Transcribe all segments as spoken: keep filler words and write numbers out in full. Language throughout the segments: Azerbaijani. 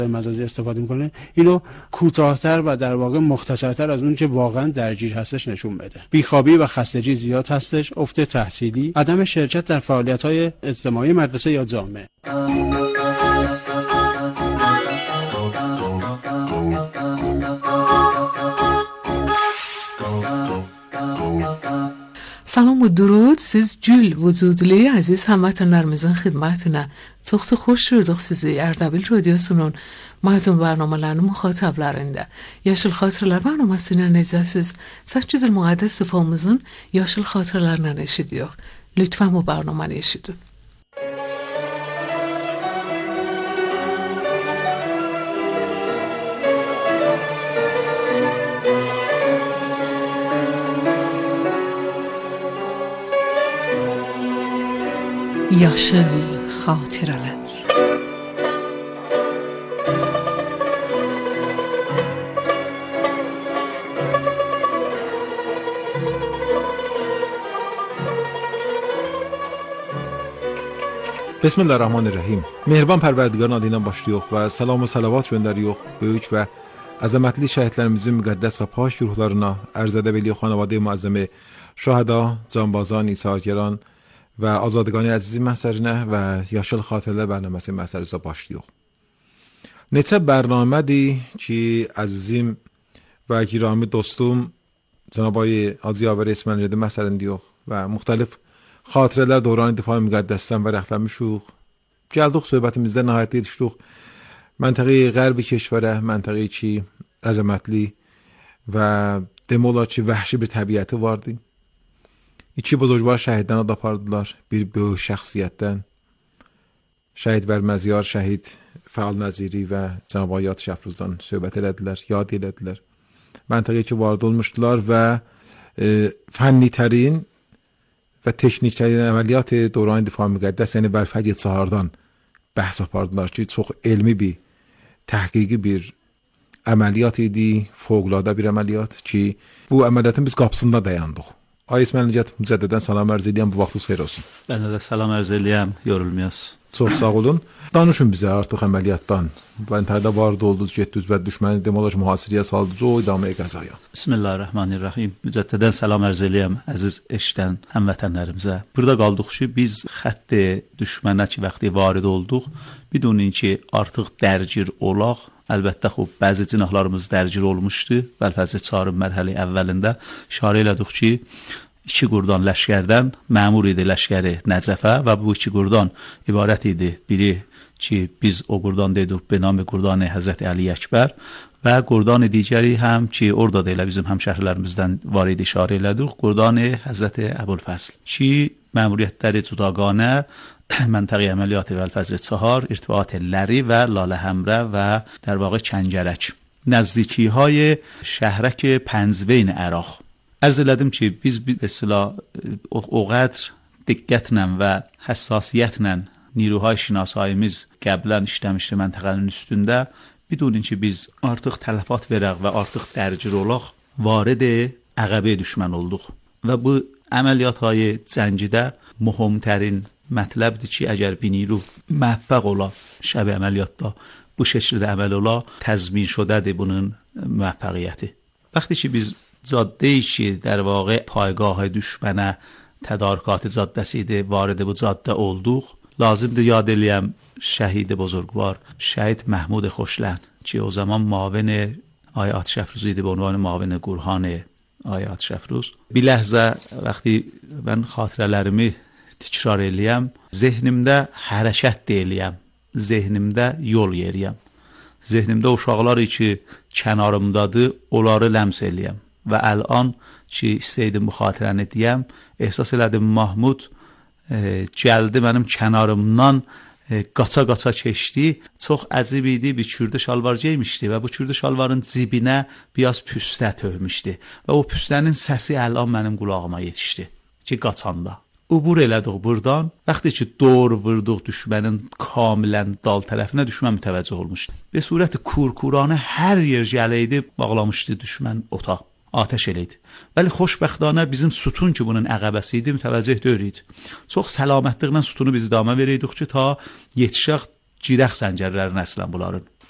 مجازی استفاده میکنه اینو کوتاه‌تر و در واقع مختصرتر از اون که واقعا درگیر هستش نشون بده. بیخوابی و خستگی زیاد هستش، افت تحصیلی، عدم شرکت در فعالیت‌های اجتماعی مدرسه یا جامعه. سلام و درود. siz Gül vücudlu aziz hamvatanlarımızın xidmətinə çox da xoş gördük sizi. Erdebil Radyosu'nun mazlum برنامه‌larının muhataplarında. Yaşıl Xatirələr bərnaməsinə necəsiz? sekiz il müqəddəs sifamızın yaşıl xatirələrindən eşidiyor. Lütfen bu bərnamanı eşidin. Yaşıl xatirələr. بسم الله الرحمن الرحیم. Mehriban Pərverdigarın adıyla başlayıq və salam və salavat göndəririk böyük və əzəmətli şəhidlərimizin müqəddəs və pak ruhlarına, ərz edə bilirik xanavadə müəzzəmi şəhada, canbazan, isargəran و آزادگانی عزیزی محضرینه و یاشل خاطره برنامه محضرینه başlayıq. Neçə برنامه‌دی ki əzizim və girami dostum Cənab Ay Hacı Yavər İsmailzadə məsəlindəyik və müxtəlif xatirələr dövranı difai müqəddəsdən və rəxtləmişik. Gəldik söhbətimizdə nəhayət yetişdik məntəqə qərbi keşvərə, məntəqə ki əzəmətli və demək olar ki vəhşi bir təbiəti vardı. İki buzurgvar şəhiddən ad apardılar. Bir böyük şəxsiyyətdən şəhid Vərməziyar, şəhid Fəal Nəziri və Cənab Ayat Şəhruzdan söhbət elədilər, yad elədilər. Məntəqəyə ki varid olmuşdular və e, fənni tərin və teknik tərin əməliyyat dövran difai müqəddəs, yəni Vəlfəqi Çahardan bəhs apardılar ki, çox elmi bir, təhqiqi bir əməliyyat idi, fövqəladə bir əməliyyat ki, bu əməliyyatın biz qapısında dayandıq. Ay İsmailzadə mücəddidən salam ərz edirəm, bu vaxtınız xeyir olsun. Mən də salam ərz edirəm, yorulmayasınız. Çox sağ olun. Danışın bizə artıq əməliyyatdan. Məntəqədə vardı oldunuz, getdiniz və düşməni demək olar ki, mühasirəyə saldınız, o idamə qəzaya. Bismillahirrahmanirrahim. Mücəddidən salam ərz edirəm əziz eşidən həmvətənlərimizə. Burada qaldıq ki, biz xətti düşmənə ki vaxtı varid olduq, bidunin ki artıq dərgir olaq. Əlbəttə xub bəzi cinahlarımız dərgir olmuşdu. Vəlfəzi Çarın mərhəli əvvəlində işarə elədik ki, iki qurdan ləşkərdən məmur idi ləşkəri Nəcəfə və bu iki qurdan ibarət idi. Biri ki biz o qurdan dedik be nami qurdan Həzrət Əli Əkbər və qurdan digəri həm ki orada da elə bizim həmşəhrilərimizdən var idi işarə elədik. Qurdan Həzrət Əbulfəzl ki məmuriyyətləri cudagane منطقه عملیات ولفظ چهار ارتفاعات لری و لاله حمره و در واقع کنگرک نزدیکی های شهرک پنزوین عراق. عرض elədim ki biz bir اصطلاح o qədər diqqətlə və həssasiyyətlə نیروهای şinasayimiz qəblən işləmişdi məntəqənin üstündə. Bidunun ki biz artıq tələfat verək və artıq dərgir olaq, varid əqəbə düşmən olduq. Və bu əməliyyatهای cəngidə mühümtərin mətləbdir ki, əgər bir نیرو موفق ola şəb əməliyyatda bu şəkildə əməl ola, təzmin şudədir bunun müvəffəqiyyəti. وقتی ki biz caddəyi ki در واقع پایگاه düşmənə tədarükatı caddəsi idi, varid bu caddə olduq. Lazımdır yad eləyəm şəhid buzurgvar şəhid Məhmud Xoşlənd ki o zaman معاون آیات شفروز idi, به عنوان معاون گروهان آیات شفروز. Bir ləhzə وقتی mən xatirələrimi təkrar eləyəm, zehnimdə hərəkət deyiləyəm, zehnimdə yol yeriyəm. Zehnimdə uşaqlar ki kənarımdadır, onları ləms eləyəm. Və əlan ki istəydim bu xatirəni deyəm, ehsas elədim Mahmud e, gəldi mənim kənarımdan e, qaça-qaça keçdi. Çox əcib idi, bir kürdə şalvar geymişdi və bu kürdə şalvarın cibinə biraz püstə töhmüşdü. Və o püstənin səsi əlan mənim qulağıma yetişdi ki qaçanda. Ubur elədik buradan. Vaxtı ki doğru vurduq düşmənin kamilən dal tərəfinə, düşmən mütəvəccüh olmuşdu. Ve surəti kurkuranə hər yer gələydi, bağlamışdı düşmən otaq. Ateş eləydi. Bəli xoşbəxtانه bizim sütun ki bunun əqəbəsi idi, mütəvəccüh deyil idi. Çox səlamətliklə sütunu biz idamə verirdik ki ta yetişək cirəx səngərlərin əslən bunların.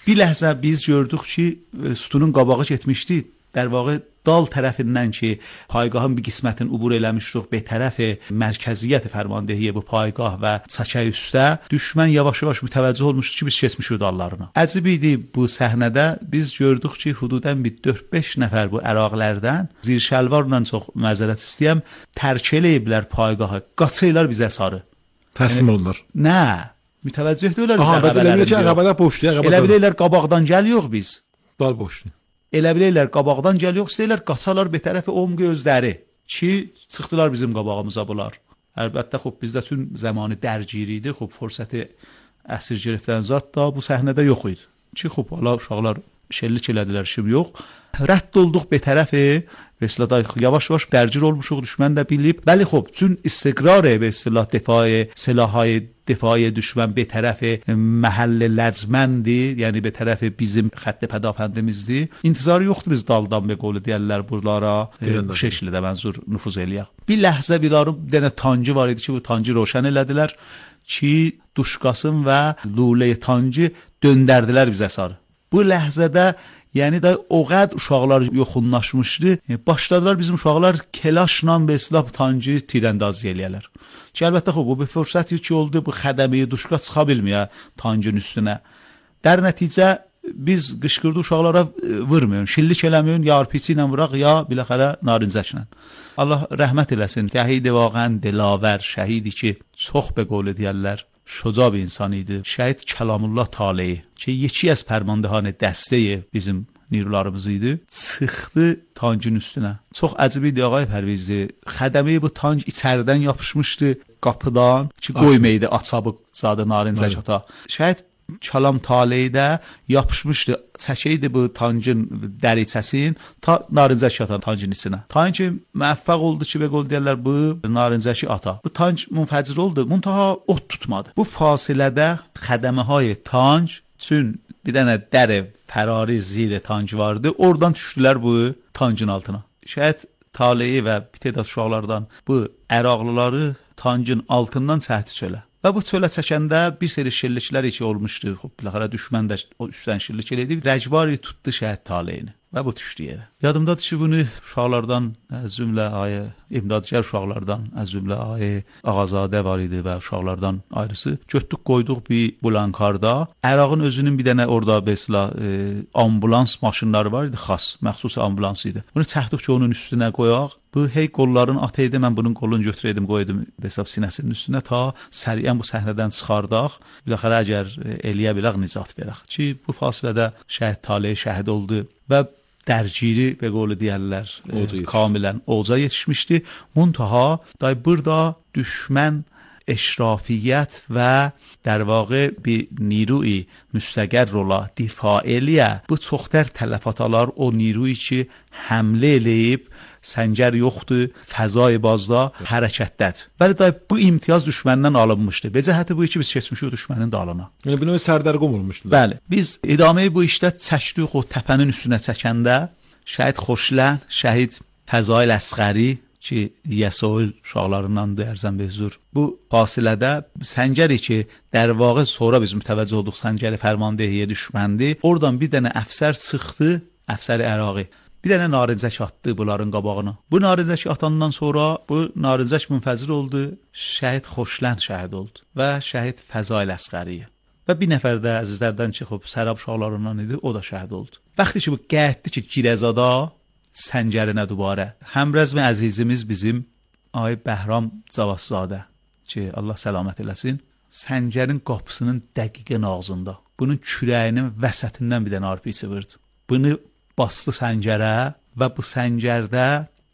Bir ləhzə biz gördük ki, sütunun qabağı getmişdi. در واقع dal tərəfindən ki, paygahın bir qismətini ubur eləmişdik be tərəfi mərkəziyyət fərmandehiyyə bu paygah və çəkə üstə düşmən yavaş-yavaş mütəvəccüh olmuşdu ki, biz keçmişik dallarına. Əcib idi bu səhnədə biz gördük ki, hududən bir dörd beş nəfər bu əraqlərdən zir şəlvarla çox məzərət istəyəm tərk eləyiblər paygahı, qaçırlar bizə sarı. Təslim yəni, olurlar. Nə? Mütəvəccüh deyirlər bizə. Aha, bəs elə bilir ki, əqabədə boşdur, əqabədə. Elə bilirlər qabaqdan gəliyox biz. Dal boşdur. Elə bilirlər qabaqdan gəliyox, istəyirlər qaçalar bir tərəfi om gözləri ki, çıxdılar bizim qabağımıza bunlar. Əlbəttə, xub bizdə tüm zamanı dərgiri idi, xub fürsəti əsir girifdən zat da bu səhnədə yox idi. Ki, xub hala uşaqlar şəllik elədilər, şim yox. Rədd olduq bir tərəfi, Vesilada yavaş-yavaş dərgir olmuşuq, düşmən də bilib. Bəli, xub, tüm istiqrar və silah difai, silahhay difai düşmən bir tərəfi məhəllə ləcməndir, yəni bir tərəfi bizim xətt pədafəndimizdir. İntizarı yoxdur biz daldan və qolu deyərlər buralara, bu şəkildə mənzur nüfuz eləyək. Bir ləhzə bilarım, dənə tancı var idi ki, bu tancı roşən elədilər ki, duşqasın və lulə tancı döndərdilər bizə sarı. Bu ləhzədə yəni də o qəd uşaqlar yoxunlaşmışdı. Başladılar bizim uşaqlar kelaşla və silah tancı tirəndaz eləyərlər. Ki, əlbəttə, xub, bu bir fürsət ki oldu, bu xədəmiyi duşqa çıxa bilməyə tancın üstünə. Dər nəticə, biz qışqırdı uşaqlara vurmayın, şillik eləməyin, ya arpici ilə vuraq, ya biləxərə narincəklə. Allah rəhmət eləsin. Şəhidi vaqən dilavər, şəhidi ki, çox be qolu deyərlər. Şoca bir insan idi. Şəhid Kəlamullah Taleyi ki, yeki az pərmandehanə dəstəyi bizim nirularımız idi. Çıxdı tancın üstünə. Çox əcib idi ağay Pərvizli. Xədəmi bu tanc içəridən yapışmışdı qapıdan ki, qoymaydı açabı zadı narincəkata. Şəhid Kəlam Taleyidə yapışmışdı. Çəkəydi bu tancın dəriçəsin ta narincəki atan tancın içinə. Tanc müvəffəq oldu ki, və qol deyərlər bu narincəki ata. Bu tanc munfəcir oldu, muntaha ot tutmadı. Bu fasilədə xədəməhay tanc üçün bir dənə dərə fərari zir tanc vardı. Oradan düşdülər bu tancın altına. Şəhid Taleyi və bir tədad uşaqlardan bu əraqlıları tancın altından çəkdi çölə. Və bu çölə çəkəndə bir seri şilliklər içi olmuşdu. Xub, biləxərə düşmən də o üstdən şillik eləydi. Rəcbari tutdu Şəhid Taleyini və bu düşdü yerə. Yadımdadır ki, bunu uşaqlardan, əzümlə ayə, imdadçər uşaqlardan, əzümlə ayə, Ağazadə var idi və uşaqlardan ayrısı. Götdük, qoyduq bir bulankarda. Ərağın özünün bir dənə orada besla e, ambulans maşınları var idi, xas, məxsus ambulans idi. Bunu çəkdik ki, onun üstünə qoyaq. Bu hey qolların ataydı, mən bunun qolunu götürəydim, qoydum hesab sinəsinin üstünə ta səriyən bu səhnədən çıxardaq. Biləxərə əgər eləyə bilək nizat verək. Ki, bu fasilədə Şəhid Taleyi şəhid oldu və dərgiri və qolu deyərlər e, kamilən oca yetişmişdi. Muntaha day burada düşmən eşrafiyyət və در واقع bir نیروی müstəqər rola difa eləyə. Bu çoxtər tələfatalar o نیروی ki həmlə eləyib səncər yoxdur, fəzai bazda hərəkətdədir. Bəli, da bu imtiyaz düşməndən alınmışdı. Be cəhəti bu ki, biz keçmişik düşmənin dalına. Yəni, bunu sərdərqum olmuşdular. Bəli, biz idaməni bu işdə çəkdik, o təpənin üstünə çəkəndə Şəhid Xoşlən, Şəhid Fəzail Əsqəri ki, Yəsoil uşaqlarındandır, ərzən behzur. Bu fasilədə səncəri ki, در واقع sonra biz mütəvəccüh olduq səncəri fərmandehiyyə düşməndi. Oradan bir dənə əfsər çıxdı, əfsəri Əraqi. Bir dənə narincək atdı bunların qabağına. Bu narincək atandan sonra bu narincək münfəzir oldu, Şəhid Xoşlən şəhid oldu və Şəhid Fəzail Əsqəri. Və bir nəfər də əzizlərdən çıxıb sərab uşaqlarından idi, o da şəhid oldu. Vaxtı ki, bu qəhətdi ki, Girəzada səncərinə dubarə. Həmrəzmi əzizimiz bizim Ay Bəhram Cavazzadə ki, Allah səlamət eləsin, səncərin qapısının dəqiqən ağzında, bunun kürəyinin vəsətindən bir dənə arpiçi vurdu. Bunu bastı səncərə və bu səncərdə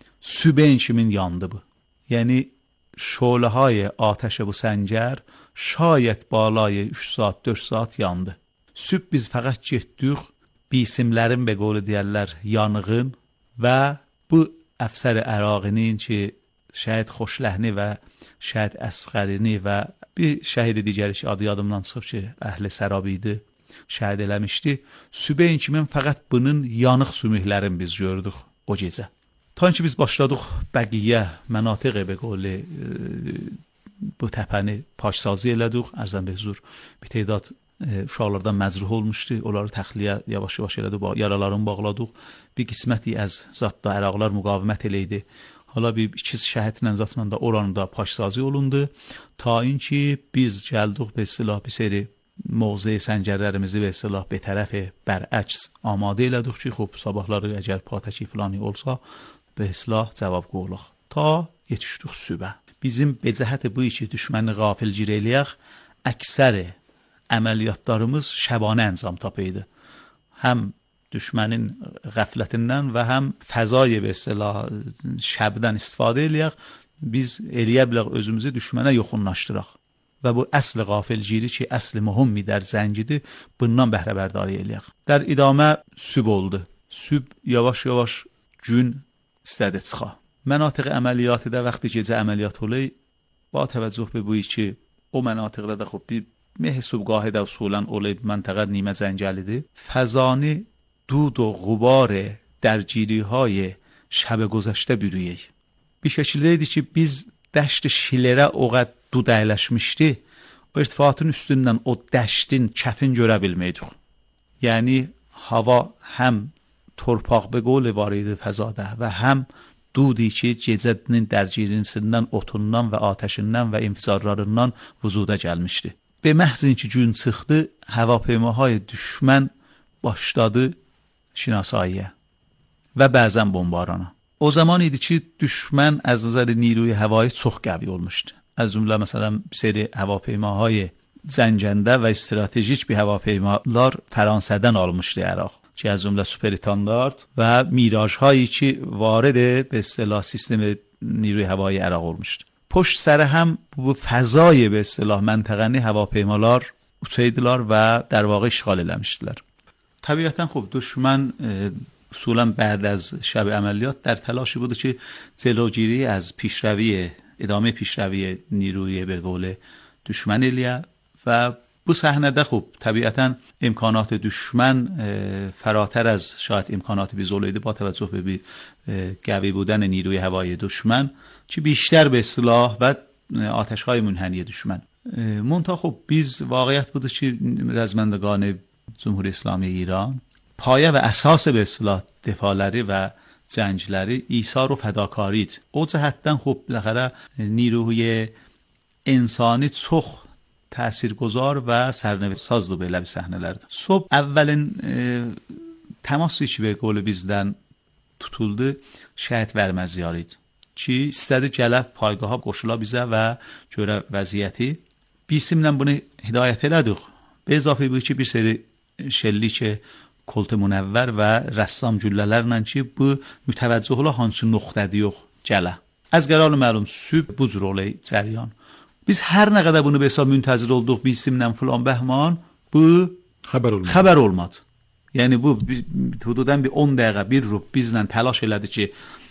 sübən kimin yandı bu. Yəni, şoləhay atəşə bu səncər şayət balay üç saat, dörd saat yandı. Süb biz fəqət getdik, bisimlərin və qolu deyərlər yanığın və bu əfsər Əraqinin ki, Şəhid Xoşləhni və Şəhid Əsqərini və bir şəhidi digəri ki, adı yadımdan çıxıb ki, əhli sərab idi, şəhid eləmişdi. Sübeyin kimin fəqət bunun yanıq sümüklərini biz gördük o gecə. Ta ki biz başladıq bəqiyyə, mənatiq və qolu e, bu təpəni paşsazı elədik, ərzən behzur bir teydad uşaqlardan məcruh olmuşdu. Onları təxliyə yavaş-yavaş elədi, yaralarını bağladıq. Bir qisməti az zətdə əraqlar müqavimət eləydi. Hala bir iki şəhidlə zatla da oranı da paşsazı olundu. Ta inki biz gəldik be silah bir seri mövzə səngərlərimizi və silah bir tərəfə bərəks amadə elədik ki, xub sabahları əgər patəki filanı olsa be silah cavab qoyuluq. Ta yetişdik sübə. Bizim becəhəti bu iki düşməni qafilgir eləyək, əksəri əməliyyatlarımız şəbanə əncam tapıydı. Həm düşmənin qəflətindən və həm fəzai və silah şəbdən istifadə eləyək, biz eləyə bilək özümüzü düşmənə yoxunlaşdıraq. Və bu əsl qafilgiri ki, əsl mühümmi dər zəngidir, bundan bəhrəbərdari eləyək. Dər idamə süb oldu. Süb yavaş-yavaş gün istədi çıxa. Mənatiq əməliyyatı da vaxtı gecə əməliyyat olayı, ba təvəccüh be bu iki, o mənatiqdə də xub bir meh subgahı da usulən olayı məntiqə نیمه جنگلیdir. فضانی دود و غبار درگیری های شب گذشته bürüyək. Bir şəkildə idi ki, biz dəşt şilərə o qədər dud əyləşmişdi, o irtifatın üstündən o dəştin kəfin görə bilməydik. Yəni, hava həm torpaq be qol var idi fəzada və həm dudi ki, gecənin dərgirisindən, otundan və atəşindən və infizarlarından vücuda gəlmişdi. Be məhzin ki, gün çıxdı, həvapeymahay düşmən başladı şinasaiyə və bəzən bombarana. O zaman idi ki, düşmən az nəzər نیروی هوایی çox qəvi olmuşdu. از جمله مثلا سری هواپیماهای زنجنده و استراتژیک bir هواپیماlar فرانسه‌dən almışdı Irak. که از جمله سوپر استاندارد و میراژ هایی که وارد به اصطلاح سیستم نیروی هوایی عراق olmuşdu. پشت سر هم bu fəzai به اصطلاح منطقه‌نی هواپیماlar uçaydılar və در واقع işğal eləmişdilər. Təbiətən xub düşmən اصولا بعد از شب عملیات در تلاشی بود که جلوگیری از پیشروی ادامه پیشروی نیروی به قول دشمن الیه و bu səhnədə xub təbiətən imkanat düşmən فراتر از شاید امکانات biz olaydı با توجه به قوی بودن نیروی هوایی دشمن که بیشتر به اصطلاح و آتش‌های منحنی دشمن منتها خب biz واقعیت بود که رزمندگان جمهوری اسلامی ایران پایه و اساس به اصطلاح دفاعləri و جنگləri ایثار و فداکاری idi. O cəhətdən xub بالاخره نیروی انسانی çox تاثیرگذار و سرنوشت‌سازdı belə bir səhnələrdə. Sob əvvəlin e, təması ki və qolu bizdən tutuldu, şəhid verməziyarı idi. Ki istədi gəlib paygaha qoşula bizə və görə vəziyyəti. Bisimlə bunu hidayət elədik. Be izafə bu ki bir seri şəlli ki kolt munəvvər və rəssam güllələrlə ki bu mütəvəccüh ola hansı nöqtədə yox gələ. Az qərar məlum süb bu cür olay cəryan. Biz hər nə qədər bunu hesab müntəzir olduq bisimlə filan bəhman bu xəbər olmadı. Xəbər olmadı. Yəni bu hududan bir on dəqiqə bir rub bizlə təlaş elədi ki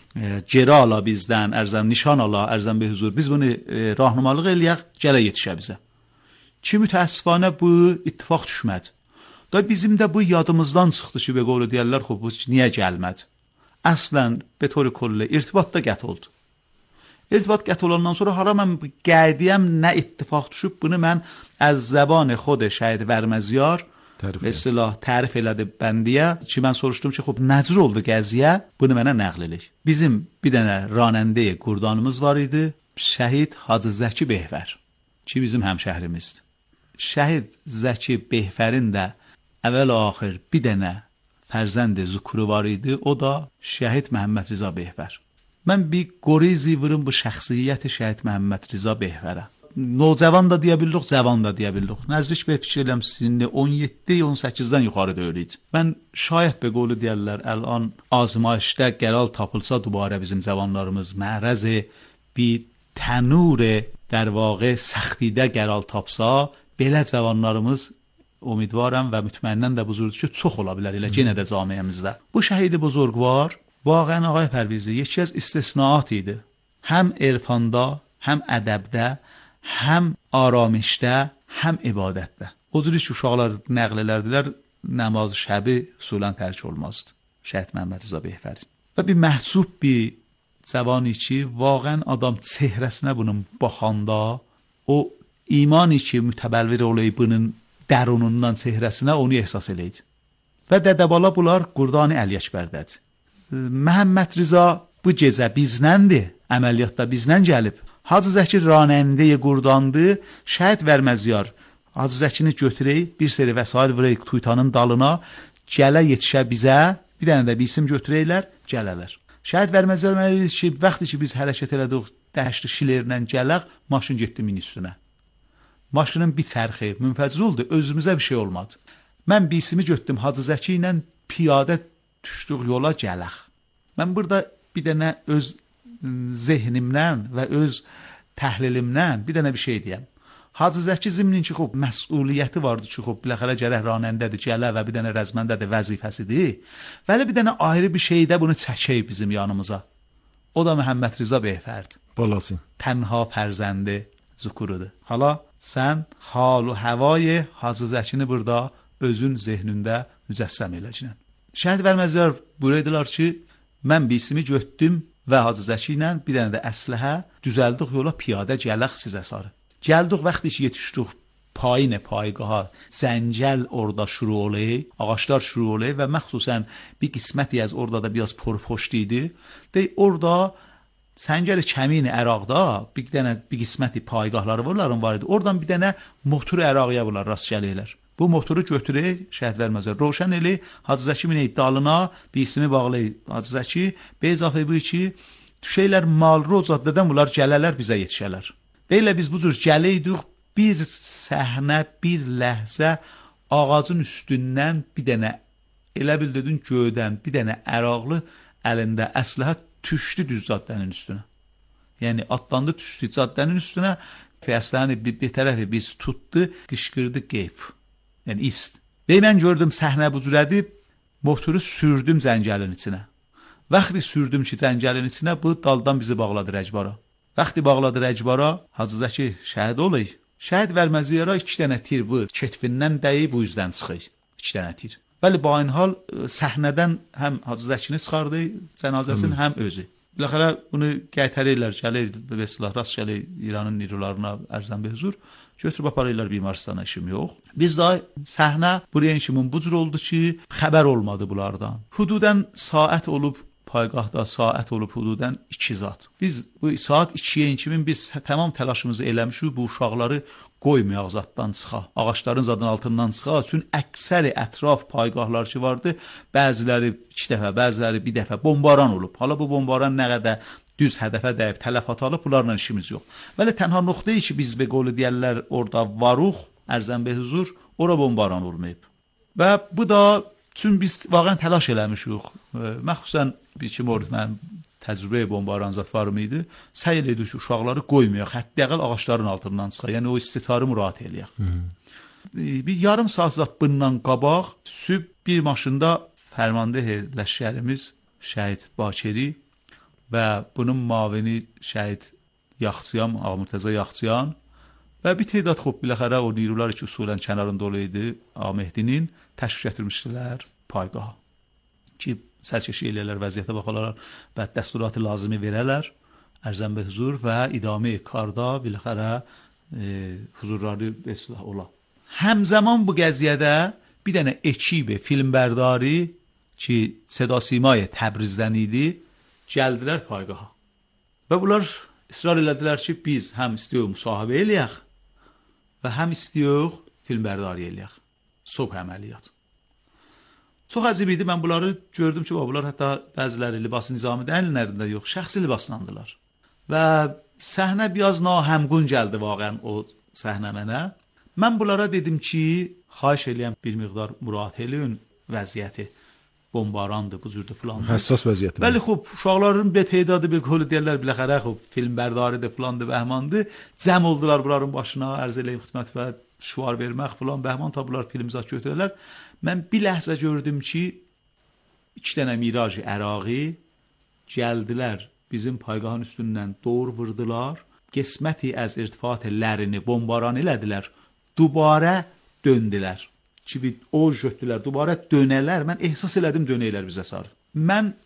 geri ala bizdən, ərzən nişan ala, ərzən bir huzur. Biz bunu e, rahnumalıq eləyək, gələ yetişə bizə. Ki mütəəssifanə bu ittifaq düşmədi. Da bizim də bu yadımızdan çıxdı ki, və qovlu deyərlər, xub, bu niyə gəlmədi? Əslən, be tori kollə, irtibatda qət oldu. İrtibat qət olandan sonra hara mən qədiyəm nə ittifaq düşüb, bunu mən az zəban xod şəhid verməziyar və silah tərif elədi bəndiyə ki, mən soruşdum ki, xub, nəcür oldu qəziyə, bunu mənə nəql elək. Bizim bir dənə ranəndə qurdanımız var idi, şəhid Hacı Zəki Behvər, ki, bizim həmşəhrimizdir. Şəhid Zəki Behvərin də əvvəl-axır bir dənə fərzənd zükuru var idi, o da şəhid Məhəmməd Rza Behvər. Mən bir qorizi vurum bu şəxsiyyət şəhid Məhəmməd Rza Behvərə. Nocavan da deyə bildik, cavan da deyə bildik. Nəzdik bir fikir eləm sizinlə on yeddi on səkkizdən yuxarı dövrüydü. Mən şayət be qolu deyərlər, əlan azmayışda qəral tapılsa dubarə bizim cavanlarımız mərəzi bir tənur در واقع سختیده قرار tapsa, belə cavanlarımız umidvaram və mütməinnən də buzurdur ki, çox ola bilər elə yenə də camiəmizdə. Bu şəhidi buzurgvar واقعا آقای پرویزی یکی از استثناءات idi. Həm irfanda, həm ədəbdə, həm aramışda, həm ibadətdə. O cür ki, uşaqlar nəql elərdilər, namaz şəbi usulən tərk olmazdı. Şəhid Məhəmməd Rza Behvərin. Və bir məhsub bir cavani ki, واقعا adam çehrəsinə bunun baxanda, o imani ki, mütəbəlvir olayı bunun dərunundan çehrəsinə onu ehsas eləyir. Və dədəbala bunlar Qurdani Əliəkbərdədir. Məhəmməd Rza bu gecə bizləndir, əməliyyatda bizlən gəlib. Hacı Zəki ranəndiyə Qurdandı, şəhid Vərməzyar Hacı Zəkini götürək, bir seri vəsail vurayıq Tuytanın dalına, gələ yetişə bizə, bir dənə də bir isim götürəklər, gələlər. Şəhid Vərməzyar mənə dedi ki, vaxtı ki biz hərəkət elədik, dəşli şilerlə gələq, maşın getdi min üstünə. Maşının bir çərxi, münfəciz oldu, özümüzə bir şey olmadı. Mən bir isimi götürdüm, Hacı Zəki ilə piyadə düşdük yola gələq. Mən burada bir dənə öz zehnimdən və öz təhlilimdən bir dənə bir şey deyəm. Hacı Zəki zimnin ki, xub, məsuliyyəti vardı ki, xub, biləxərə gərək ranəndədir, gələ və bir dənə rəzməndədir, vəzifəsidir. Vəli bir dənə ayrı bir şeydə bunu çəkək bizim yanımıza. O da Məhəmməd Rza Beyfərd. Balasın. Tənha fərzəndi Zukurudur. Hala sən hal و həvayı Hacı Zəkini burada özün zehnində mücəssəm eləcəksən. Şəhid Vərməzyar buyurdular ki, mən bir ismi götürdüm və Hacı Zəki ilə bir dənə də əsləhə düzəldik yola piyadə gələq sizə sarı. Gəldik vaxtı ki yetişdik payine paygaha, zəncəl orada şuru olayı, ağaçlar şuru olayı və məxsusən bir qisməti az orada da biraz porpoşt idi. De orada Səngər kəmini Əraqda bir dənə bir qisməti paygahları varların var idi. Oradan bir dənə motoru Əraqıya bunlar rast gəlirlər. Bu motoru götürək, Şəhid Vərməzyar roşan eli, Hacı Zəki minək dalına, bir ismi bağlayı Hacı Zəki, beyzafə bu ki, düşəklər Malro caddədən bunlar gələlər bizə yetişələr. Deyirlər biz bu cür gələydik, bir səhnə, bir ləhzə ağacın üstündən bir dənə, elə bildədin göydən bir dənə Əraqlı əlində əsləhət düşdü düz caddənin üstünə. Yəni atlandı düşdü caddənin üstünə, fəsləni bir, bir tərəfi biz tutdu, qışqırdı qeyf. Yəni ist. Və mən gördüm səhnə bu cürədi, motoru sürdüm zəncəlin içinə. Vaxtı sürdüm ki zəncəlin içinə, bu daldan bizi bağladı rəcbara. Vaxtı bağladı rəcbara, Hacı Zəki şəhid olayı. Şəhid Vərməzyara iki dənə tir bu ketfindən dəyib bu üzdən çıxır. iki dənə tir. Bəli, bu aynı hal səhnədən həm Hacı Zəkini çıxardı, cənazəsini həm özü. Biləxərə bunu qaytarırlar, gəlir, besilah rast gəlir İranın nirularına ərzən bir huzur, götürüb aparırlar bimaristana, işim yox. Biz daha səhnə buraya işimin bu cür oldu ki, xəbər olmadı bunlardan. Hududən saat olub, paygahda saat olub hududən iki zat. Biz bu saat ikiyə inkimin biz tamam təlaşımızı eləmişik, bu uşaqları qoymayaq zaddan çıxa, ağaçların zadın altından çıxa, üçün əksəri ətraf paygahlar ki vardı, bəziləri iki dəfə, bəziləri bir dəfə bombaran olub. Hala bu bombaran nə qədər düz hədəfə dəyib, tələfat alıb, bunlarla işimiz yox. Bəli, tənha nöqtəyi ki, biz be qolu deyərlər, orada varuq, ərzən be huzur, ora bombaran olmayıb. Və bu da, üçün biz vaqən təlaş eləmişik. Məxsusən bir kimi orada mənim təcrübəyə bombaran zat varım idi. Səy elədik ki, uşaqları qoymayaq, hətta əqəl ağaçların altından çıxaq. Yəni o istitarı müraat eləyək. Bir yarım saat zat bundan qabaq, süb bir maşında fərmandeh ləşkərimiz Şəhid Bakeri və bunun mavini Şəhid Yaxçıyan, Ağmurtəza Yaxçıyan və bir tədad xub biləxərə o nirular ki, usulən kənarında olaydı Ağmehdinin təşrif gətirmişdilər paygaha. Ki, sərkeşi eləyələr, vəziyyətə baxalar və dəsturatı lazımi verələr, ərzən bə huzur və idami karda biləxərə e, huzurları beslah ola. Həmzəman bu qəziyyədə bir dənə ekibi filmbərdari ki, Seda Simay Təbrizdən idi, gəldilər paygaha. Və bunlar israr elədilər ki, biz həm istəyək müsahibə eləyək və həm istəyək filmbərdari eləyək. Sobh əməliyyat. Çox əzib idi, mən bunları gördüm ki, bunlar hətta bəziləri libası nizami dəyənlərində yox, şəxsi libaslandılar. Və səhnə biraz nahəmqun gəldi vaqən o səhnə mənə. Mən bunlara dedim ki, xahiş eləyəm bir miqdar müraat eləyin vəziyyəti. Bombarandı, bu cürdür filandır. Həssas vəziyyəti. Bəli, xub, uşaqların bir teydadı, bir qolu deyərlər, biləxərə, xub, filmbərdaridir, filandır, bəhmandır. Cəm oldular bunların başına, ərz eləyib xidmət və şuar vermək, filan, bəhman tabular, filmizat götürərlər. Mən bir ləhzə gördüm ki, iki dənə miraj Əraqi gəldilər, bizim paygahın üstündən doğru vurdular, qisməti əz irtifat lərini bombaran elədilər, dubarə döndülər. Ki, bir o götdülər, dubarə dönələr, mən ehsas elədim dönəylər bizə sarı. Mən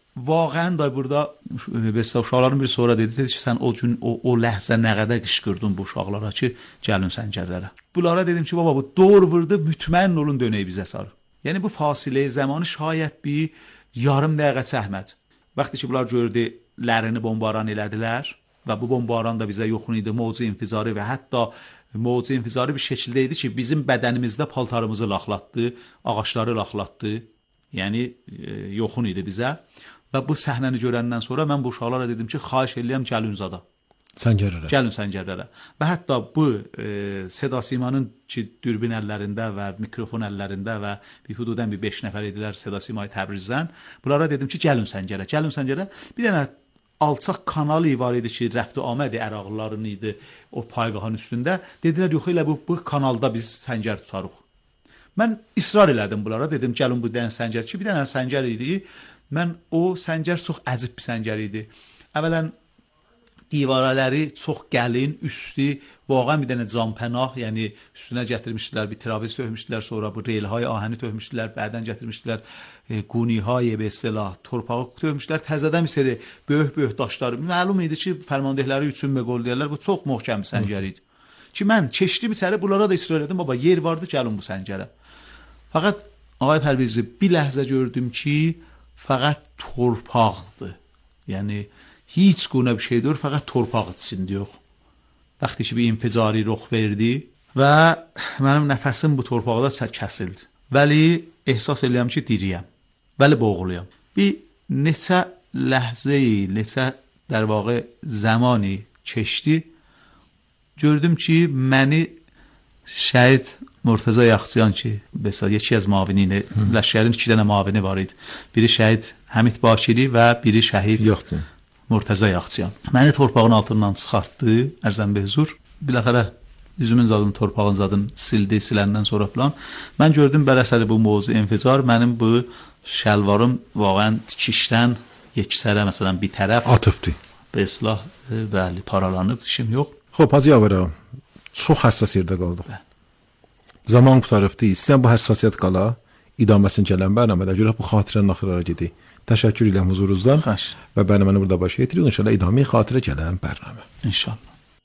واقعا da burada bəs uşaqların bir sonra dedi, dedi ki, sən o gün o, o ləhzə nə qədər qışqırdın bu uşaqlara ki, gəlin səngərlərə. Bunlara dedim ki, baba bu doğru vurdu, mütməyin olun dönək bizə sarı. Yəni bu fasilə zamanı şayət bir yarım dəqiqə çəkmədi. Vaxtı ki, bunlar gördü, lərini bombaran elədilər və bu bombaran da bizə yoxun idi, mövzu infizarı və hətta mövzu infizarı bir şəkildə idi ki, bizim bədənimizdə paltarımızı laxlatdı, ağaçları laxlatdı. Yəni e, yoxun idi bizə. Və bu səhnəni görəndən sonra mən bu uşaqlara dedim ki, xahiş eləyəm gəlin zada. Səngərlərə. Gəlin səngərlərə. Və hətta bu e, Seda Simanın ki, dürbün əllərində və mikrofon əllərində və bir hududən bir beş nəfər idilər Seda Simayı Təbrizdən. Bunlara dedim ki, gəlin səngərə, gəlin səngərə. Bir dənə alçaq kanalı var idi ki, rəfti amədi əraqların idi o paygahın üstündə. Dedilər, yox elə bu, bu kanalda biz səngər tutarıq. Mən israr elədim bunlara, dedim gəlin bu dənə səngər ki, bir dənə səngər idi. Mən o səngər çox əcib bir səngər idi. Əvvələn divarələri çox gəlin, üstü, vaqən bir dənə campənah, yəni üstünə gətirmişdilər, bir trapez tökmüşdülər, sonra bu reylhay ahəni tökmüşdülər, bədən gətirmişdilər, e, qunihay, be istilah, torpağı tökmüşdülər, təzədən bir seri böyük-böyük daşlar. Məlum idi ki, fərmandehləri üçün məqol deyərlər, bu çox möhkəm bir səngər idi. Ki mən keçdim içəri, bunlara da israr edim, baba yer vardı, gəlin bu səngərə. Fəqət Ağay Pərvizi bir ləhzə gördüm ki, fəqət torpaqdır. Yəni heç guna bir şey deyil, fəqət torpaq içində yox. Vaxtı ki bir infizari rux verdi və mənim nəfəsim bu torpaqda kəsildi. Vəli ehsas eləyəm ki, diriyəm. Vəli boğuluyam. Bir neçə ləhzəyi, neçə در واقع زمانی keçdi. Gördüm ki məni şəhid Murtaza Yaxçıyan ki, mesela yeki az mavini ilə Ləşkərin iki dənə mavini var idi. Biri şəhid Həmid Bakiri və biri şəhid Yoxdur. Murtaza Yaxçıyan. Məni torpağın altından çıxartdı, ərzən behzur. Biləxərə üzümün zadını, torpağın zadını sildi, siləndən sonra falan. Mən gördüm bərəsəli bu mövzu inficar, mənim bu şəlvarım vaqən tikişdən yekisərə məsələn bir tərəf atıbdı. Be islah, bəli, paralanıb, işim yox. Xoş, Hacı Yavara, çox həssas yerdə qaldıq. Bəli. Zaman qutarıbdı. İstəyən bu həssasiyyət qala, idaməsini gələn bərnamədə görə bu xatirənin axırlara gedik. Təşəkkür edirəm huzurunuzdan və bərnaməni burada başa yetiririk. İnşallah idami xatirə gələn bərnamə. İnşallah.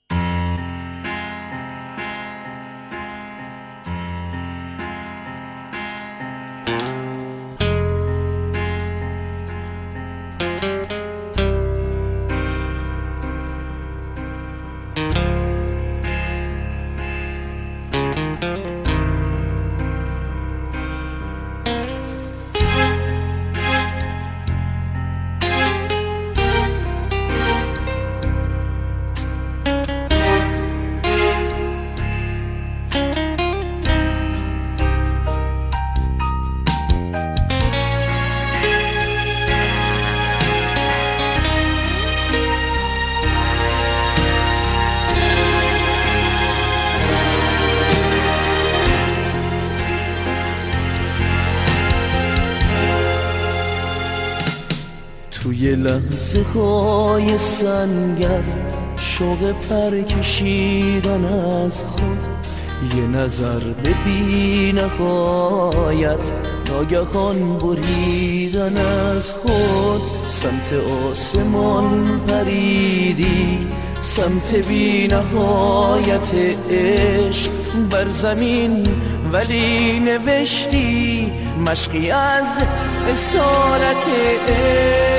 توی لحظه های سنگر شوق پر کشیدن از خود یه نظر به بی نهایت ناگهان بریدن از خود سمت آسمان پریدی سمت بی نهایت عشق بر زمین ولی نوشتی مشقی از اسارت عشق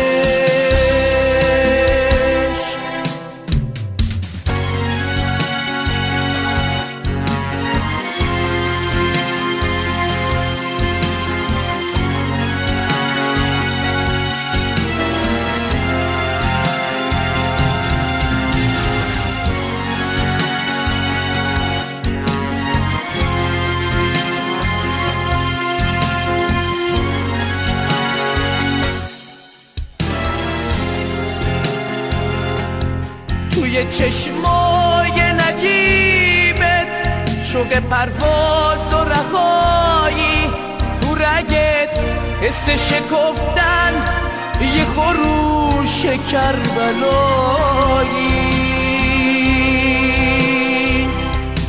توی چشمای نجیبت شوق پرواز و رهایی تو رگت حس شکفتن یه خروش کربلایی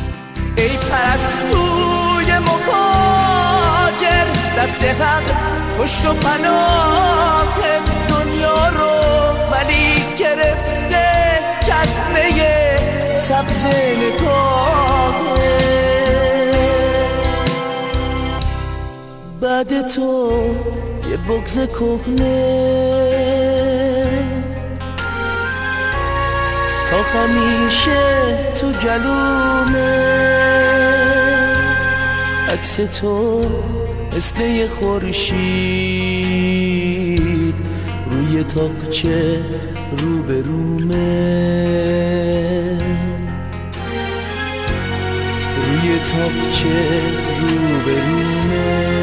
ای پرستوی مهاجر دست حق پشت و پناهت دنیا رو، ولی گرفته جذبه سبز نگاهه. بعد تو یه بغض کهنه تا همیشه تو گلومه، عکس تو مثل یه خورشید روی تاقچه رو به رومه، روی تاقچه رو به رومه.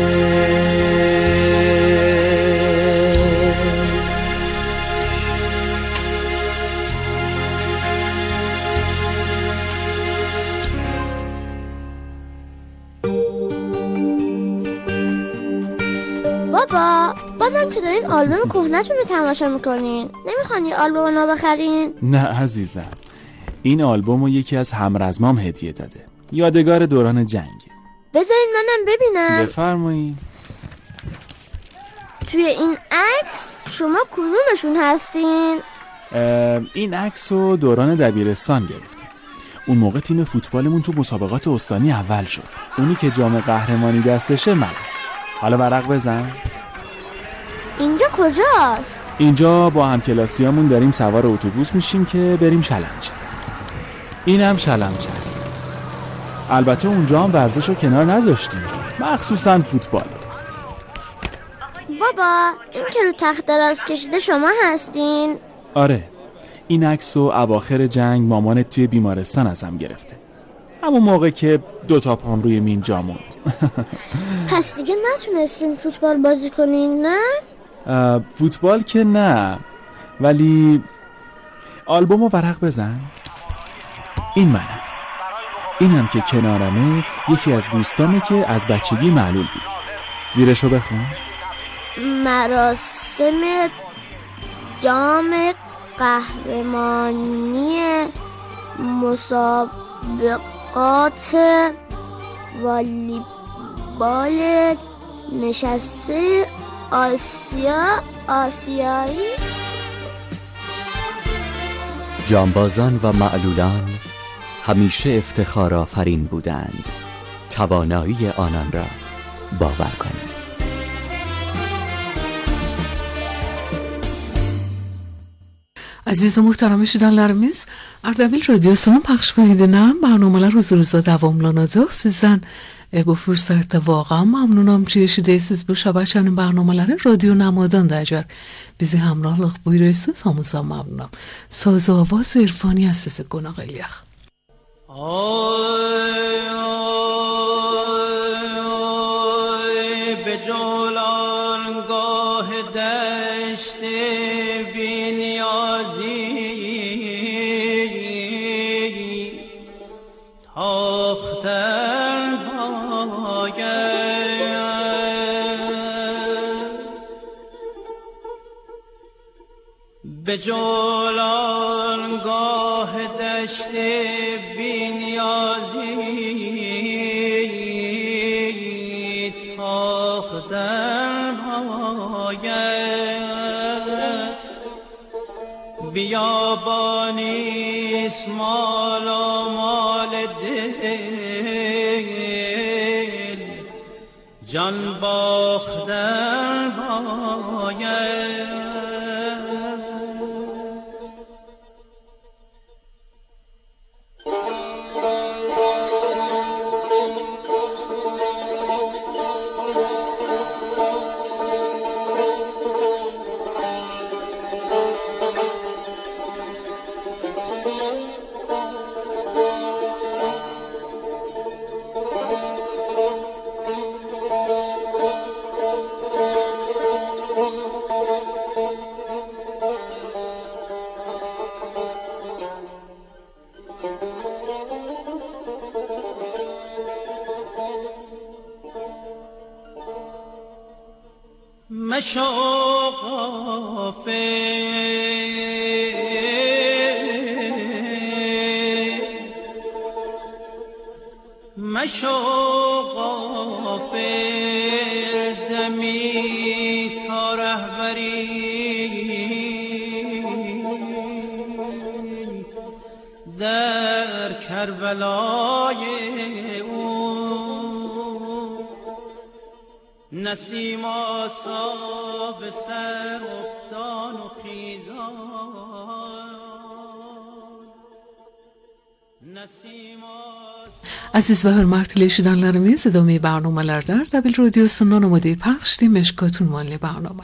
بابا بازم که دارین آلبوم کهنه‌تون رو تماشا میکنین، نمیخوان یه آلبوم نو بخرین؟ نه عزیزم، این آلبوم رو یکی از همرزمام هدیه داده، یادگار دوران جنگ. بذارین منم ببینم. بفرمایید. توی این عکس شما کدومشون هستین؟ این عکس رو دوران دبیرستان گرفتیم. اون موقع تیم فوتبالمون تو مسابقات استانی اول شد. اونی که جام قهرمانی دستشه منم. حالا ورق بزن. اینجا کجاست؟ اینجا با همکلاسیامون داریم سوار اتوبوس میشیم که بریم شلمچه. اینم شلمچه است. البته اونجا هم ورزش رو کنار نذاشتیم، مخصوصا فوتبال. بابا این که رو تخت دراز کشیده شما هستین؟ آره، این عکس رو اواخر جنگ مامانت توی بیمارستان ازم گرفته، همون موقع که دوتا پام روی مین جا موند. پس دیگه نتونستین فوتبال بازی کنین نه؟ فوتبال که نه، ولی آلبومو ورق بزن. این منم. اینم که کنارمه یکی از دوستامه که از بچگی معلول بود. زیرشو بخون. مراسم جام قهرمانی مسابقات والیبال نشسته آسیا آسیایی. جانبازان و معلولان همیشه افتخار آفرین بودند. توانایی آنان را باور کنید. عزیز و محترم şirinlerimiz, Ardabil Radyosu'nun pəxş edilen برنامه‌lar huzurunuzda davamlanacaq. Sizdən e, bu fürsətdə واقعا ممنونم ki eşidirsiniz bu şəbəkənin برنامه‌ları radyo namadan da əgər bizi həmrahlıq buyurursunuz, hamınızdan məmnunam. Söz və avaz İrfaniyə sizi qonaq eləyək. آی آی آی به جولانگاه دشت بی‌نیازی تاختن باید، به جولانگاه دشت بی‌نیازی تاختن باید، بیابانیست مال و مال دل، جان باختن باید. مشو غافل، مشو غافل دمی آفرین در کربلای او، نسیم آسا به سر افتان و خیزان، نسیم Aziz ve hürmetli eşidanlarımız, ادامه برنامه‌lar در دبل رادیوسundan آماده پخش مشکات عنوان برنامه.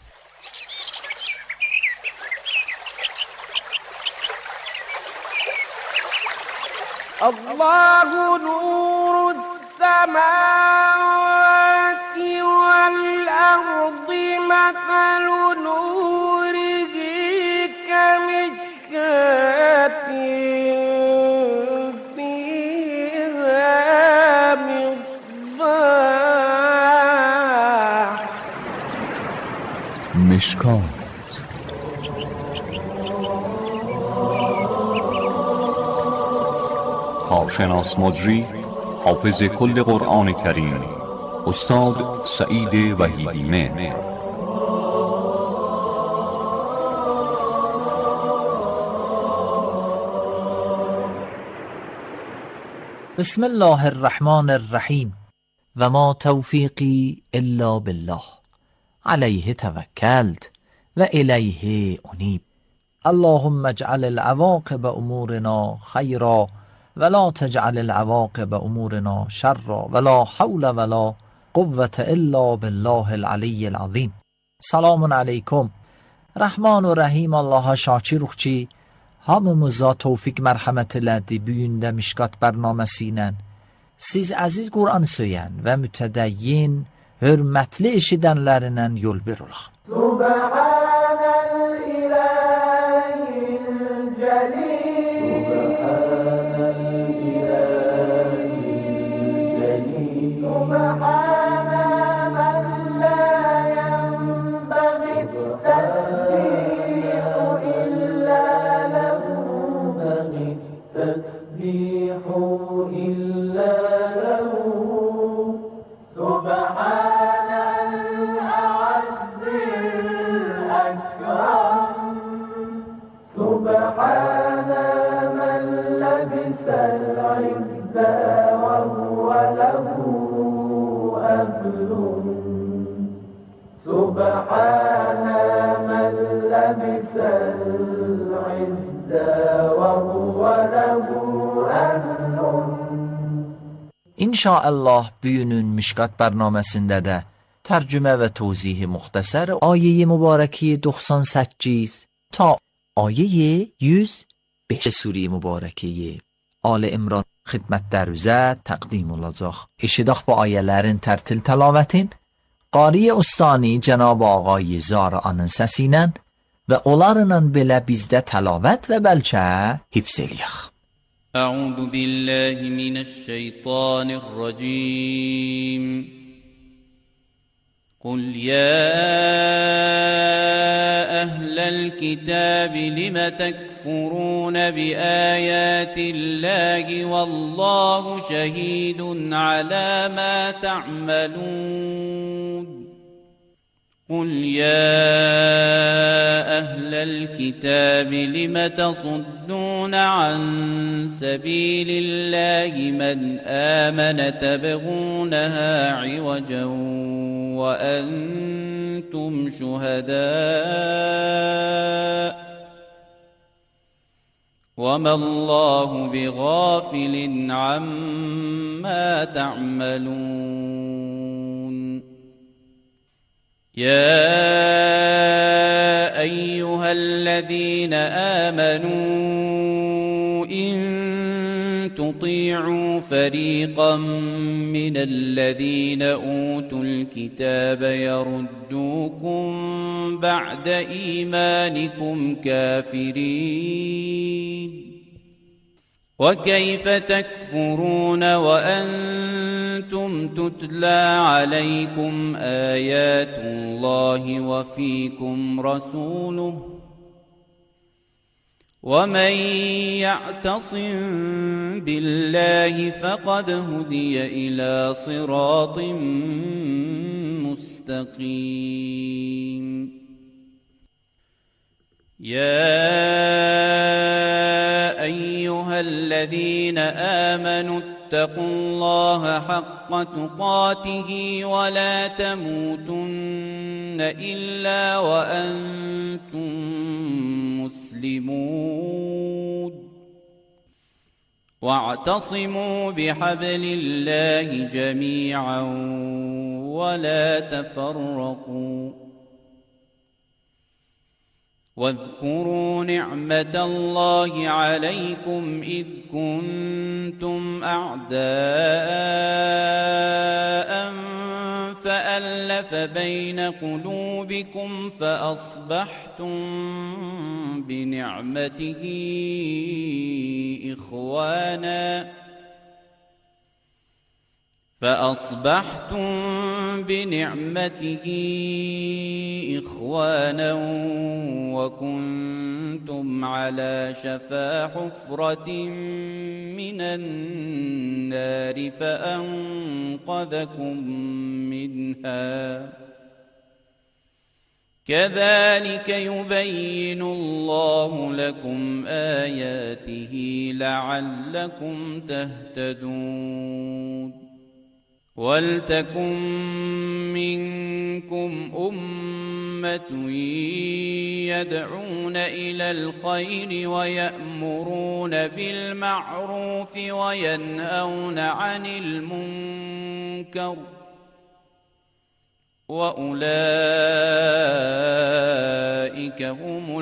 الله نور السماوات والأرض مثل نوره كمشكاة مشکات کارشناس مجری حافظ کل قرآن کریم استاد سعید وحیدی مهر. بسم الله الرحمن الرحیم و ما توفیقی الا بالله علیه توکلت و الیه انیب. اللهم اجعل العواقب امورنا خیرا ولا تجعل العواقب امورنا شرا ولا حول ولا قوة الا بالله العلی العظیم. سلام علیکم. Rəhman və Rəhim Allaha şakirıq ki, hamımıza tevfik mərhəmət elədi bu gündə Mişkat bərnaməsi ilə. Siz əziz Qur'an söyən və mütədəyyin, hörmətli eşidənlərindən yol bir olaq. Subhanəl ilahil cəlil, Subhanəl ilahil cəlil, Subhanə mən lə yənbəğit təsbihu illə ləhu, təsbihu illə ləhu, سبحان الأعز الأكرم، سبحان من لبس العز وهو له أهل، سبحان من لبس العز وهو له أهل. İnşallah bugünün Mişkat bərnaməsində də tərcümə və tövzihi müxtəsər ayə-i mübarəki doxsan səkkiz ta ayə-i yüz beş sure-i mübarəki Ali İmran xidmətlərinizə təqdim olacaq. Eşidək bu ayələrin tərtil təlamətin qari ustani Cənab Ağay Zara'nın səsi ilə və onlarla belə bizdə təlavət və bəlkə hifz eləyək. أعوذ بالله من الشيطان الرجيم. قل يا أهل الكتاب لم تكفرون بآيات الله والله شهيد على ما تعملون. قل يا أهل الكتاب لم تصدون عن سبيل الله من آمن تبغونها عوجا وأنتم شهداء وما الله بغافل عما تعملون. يا أيها الذين آمنوا إن تطيعوا فريقا من الذين أوتوا الكتاب يردوكم بعد إيمانكم كافرين. وكيف تكفرون وأنتم تتلى عليكم آيات الله وفيكم رسوله ومن يعتصم بالله فقد هدي إلى صراط مستقيم. يا أيها الذين آمنوا اتقوا الله حق تقاته ولا تموتن إلا وأنتم مسلمون واعتصموا بحبل الله جميعا ولا تفرقوا واذكروا نعمة الله عليكم إذ كنتم أعداء فألف بين قلوبكم فأصبحتم بنعمته إخوانا فأصبحتم بنعمته إخوانا وكنتم على شفا حفرة من النار فأنقذكم منها كذلك يبين الله لكم آياته لعلكم تهتدون ولتكن منكم أمة يدعون إلى الخير ويأمرون بالمعروف وينهون عن المنكر وأولئك هم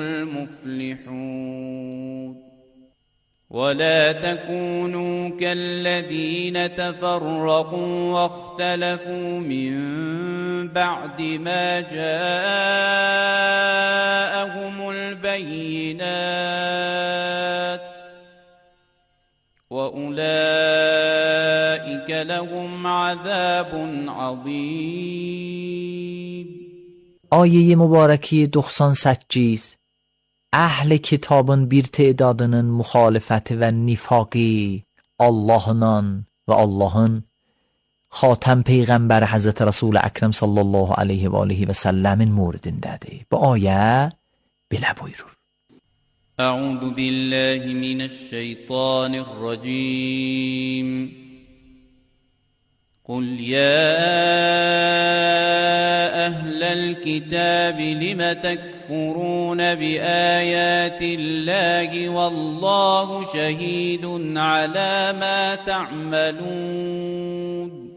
المفلحون ولا تكونوا كالذين تفرقوا واختلفوا من بعد ما جاءهم البينات وأولئك لهم عذاب عظيم. آیه مبارکی doksan sakkiz Əhl-i kitabın bir tedadının müxalifəti və nifaqi Allahla və Allahın xatəm Peyğəmbəri Həzrət Rasul Əkrəm sallallahu aleyhi və aleyhi və səlləmin muridindədir. Bu ayə belə buyurur. Əuzu billahi minəşşeytanirracim. قل يا أهل الكتاب لم تكفرون بآيات الله والله شهيد على ما تعملون.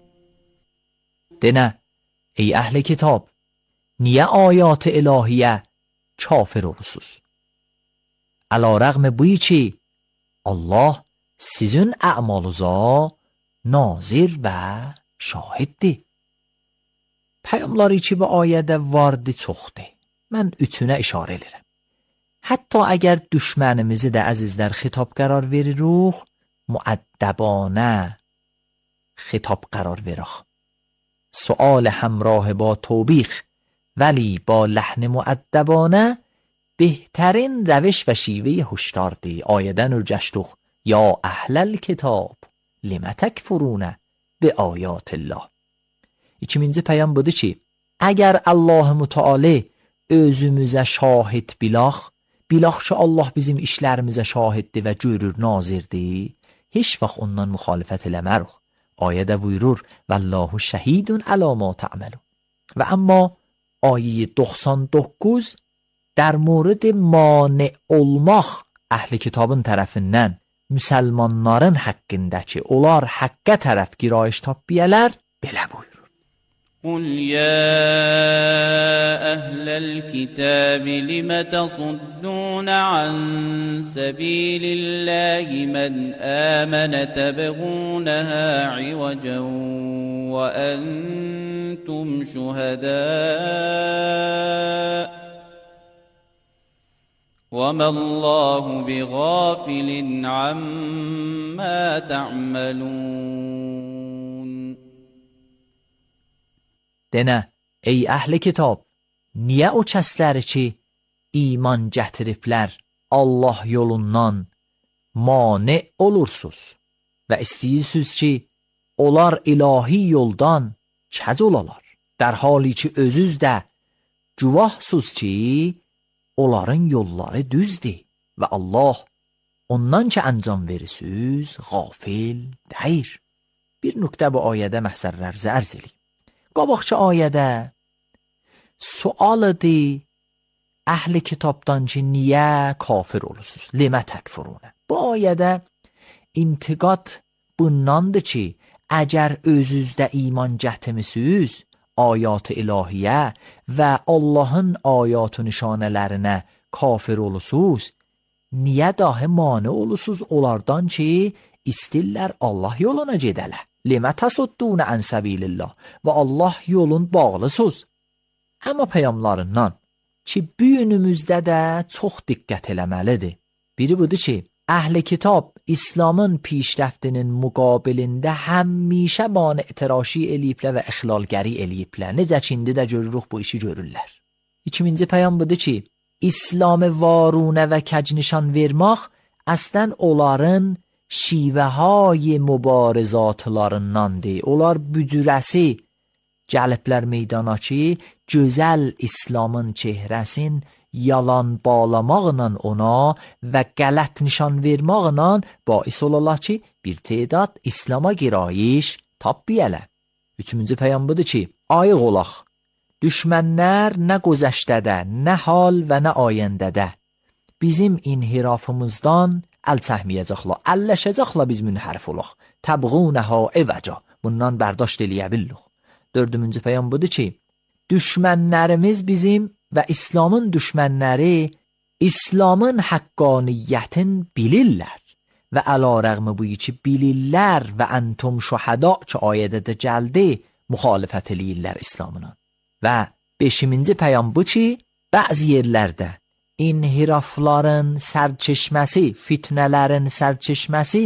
Dene ey ehli kitab, niye ayat ilahiye kafir olursunuz? Alarağm bu ki Allah sizin a'maluza nazir və şahiddir. Peyğəmbərləri ki bu ayədə vardı çoxdur. Mən üçünə işarə edirəm. Hətta əgər düşmənimizi də əzizlər xitab qərar veririk, müəddəbanə xitab qərar veririk. Sual همراه با توبیخ ولی با لحن مؤدبانه بهترین روش و شیوه هشداردی. آیدن ürgəşdik یا اهل الکتاب لم تکفرون به آیات الله. İkinci peyam budur ki, əgər Allah Müteala özümüzə şahid bilaq, bilaq ki Allah bizim işlərimizə şahiddir və görür, nazirdir, heç vaxt ondan müxalifət eləmərik. Ayədə buyurur Vallahu şəhidun əla ma ta'malun. Və amma ayə doksan doqquz در مورد مانع olmaq əhli kitabın tərəfindən müsəlmanların haqqındakı onlar haqqa tərəf girayiş tapbiyalar belə buyurur. قل يا أهل الكتاب لم تصدون عن سبيل الله من آمن تبغونها عوجا وأنتم شهداء وما الله بغافل عما تعملون. Dene ey əhli kitab, niyə o kəsləri ki iman gətiriblər Allah yolundan mane olursunuz və istəyirsiniz ki onlar ilahi yoldan kəc olalar, در حالی ki özüz də guvahsuz ki onların yolları düzdür və Allah ondan ki ancam verirsiniz gafil deyir. Bir nöqtə bu ayədə məhsərlərinizə ərz edeyim. Qabaqçı ayədə sualıdır əhli kitabdan ki niyə kafir olursunuz? Limə təkfurunə. Bu ayədə intiqad bundandır ki, əgər özünüzdə iman gətirmisiniz, ayat-ı ilahiyyə və Allahın ayat-ı nişanələrinə kafir olursunuz, niyə dahi mane olursunuz onlardan ki, istirlər Allah yoluna gedələ? Limə təsuddun ən səbilillah və Allah yolun bağlısınız. Amma peyamlarından ki, bu yönümüzdə də çox diqqət eləməlidir. Biri budur ki, əhl-i kitab İslamın pişrəftinin müqabilində həmişə mane itiraşi eləyiblər və ixlalgəri eləyiblər. Necə ki, indi də görürük bu işi görürlər. İkinci peyam budur ki, İslamı varunə və kəcnişan vermək əslən onların şivəhay mübarizatlarındandır. Onlar bücürəsi gəliblər meydana ki, gözəl İslamın çehrəsin yalan bağlamaqla ona və qələt nişan vermaqla bais olarlar ki, bir tedad İslama girayiş tabbiyələ. Üçüncü peyam budur ki, ayıq olaq. Düşmənlər nə gözəşdədə, nə hal və nə ayəndədə bizim inhirafımızdan əl çəkməyəcəklər, əlləşəcəklər biz münhərif olaq. Təbğunəhə evəcə. Bundan bərdاشت eləyə billuq. Dördüncü peyam budur ki, düşmənlərimiz bizim və İslamın düşmənləri İslamın haqqaniyyətin bilirlər və əla rəğmi bu ki bilirlər və əntum şuhada ki ayədə də gəldi müxalifət eləyirlər İslamına. Və beşinci peyam bu ki, bəzi yerlərdə inhirafların sərçeşməsi, fitnələrin sərçeşməsi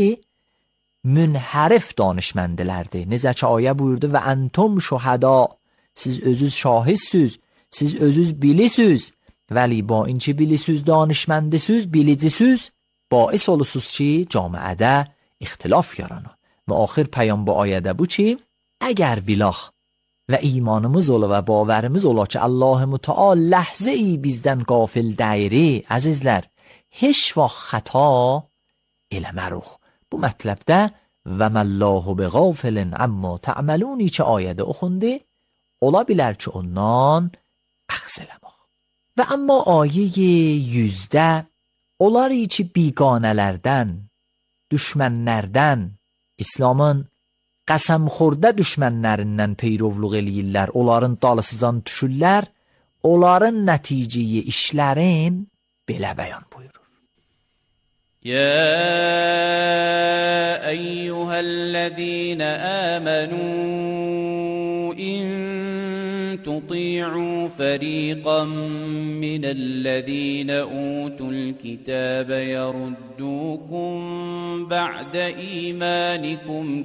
münhərif danışməndilərdir. Necə ki ayə buyurdu və əntum şuhada, siz özünüz şahidsiz, siz özünüz bilisiniz, vəli ba inki bilisiniz, danışməndisiz, bilicisiz, bais olursunuz ki, camiədə ixtilaf yarana. Və axir peyam bu ayədə bu ki, əgər bilax və imanımız ola və bavarımız ola ki, Allah Müteal ləhzə i bizdən qafil deyri, əzizlər, heç vaxt xəta eləmərux. Bu mətləbdə və məllahu bi qafilin amma tə'məluni ki ayədə oxundi, ola bilər ki ondan əxz eləmək. Və amma ayə yüzdə onları ki biqanələrdən, düşmənlərdən, İslamın qəsəm xordə düşmənlərindən peyrovluq eləyirlər, onların dalısıcan düşürlər, onların nəticəyi işlərin belə bəyan buyurur. يا أيها الذين آمنوا إن تطيعوا فريقا من الذين أوتوا الكتاب يردوكم بعد إيمانكم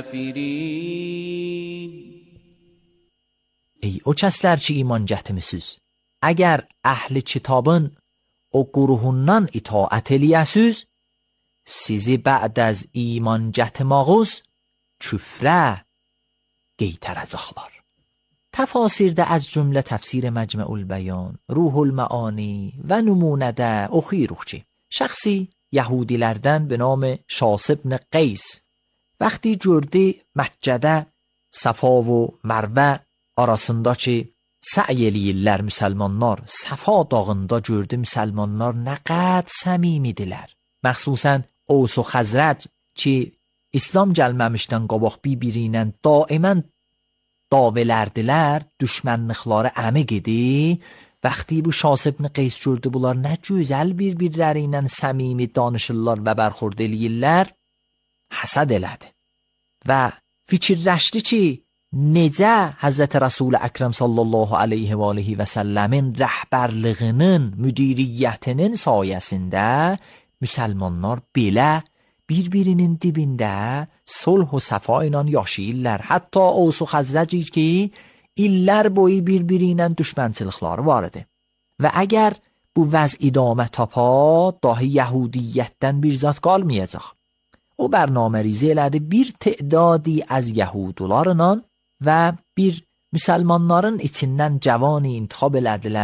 كافرين. Ey o kəslər ki iman gətirmisiniz, əgər əhli kitabın o quruhundan itaət eləyəsiz, sizi bə'd az iman gətirmağız küfrə qeytərəcəklər. Təfasirdə az cümlə təfsir Məcmu'ul Bəyan, Ruhul Məani və nümunədə oxuyuruq ki, şəxsi Yahudilərdən به نام شاس ibn Qays وقتی gördü Məkkədə Safa və Mərvə arasındakı səy eləyirlər müsəlmanlar, Safa dağında gördü müsəlmanlar nə qəd səmimidirlər. Məxsusən Əvs və Xəzrəc ki İslam gəlməmişdən qabaq bir-biri ilə daimən davelərdilər, düşmənlikləri əmiq idi. Vəxti bu Şas ibn Qays gördü bunlar nə gözəl bir-birləri ilə səmimi danışırlar və bərxurd eləyirlər, həsəd elədi və fikirləşdi ki necə Həzrət Rasul Əkrəm sallallahu aleyhi və aleyhi və səlləmin rəhbərliğinin, müdiriyyətinin sayəsində müsəlmanlar belə bir-birinin dibində sulh və səfa ilə yaşayırlar. Hətta Əvs və Xəzrəc ki illər boyu bir-biri ilə düşmənçilikləri var idi. Və əgər bu vəz idamə tapa, dahi Yahudiyyətdən bir zat qalmayacaq. O bərnamə ریزی elədi bir تعدادی از Yahudularla və bir müsəlmanların içindən cavani intikhab elədilər,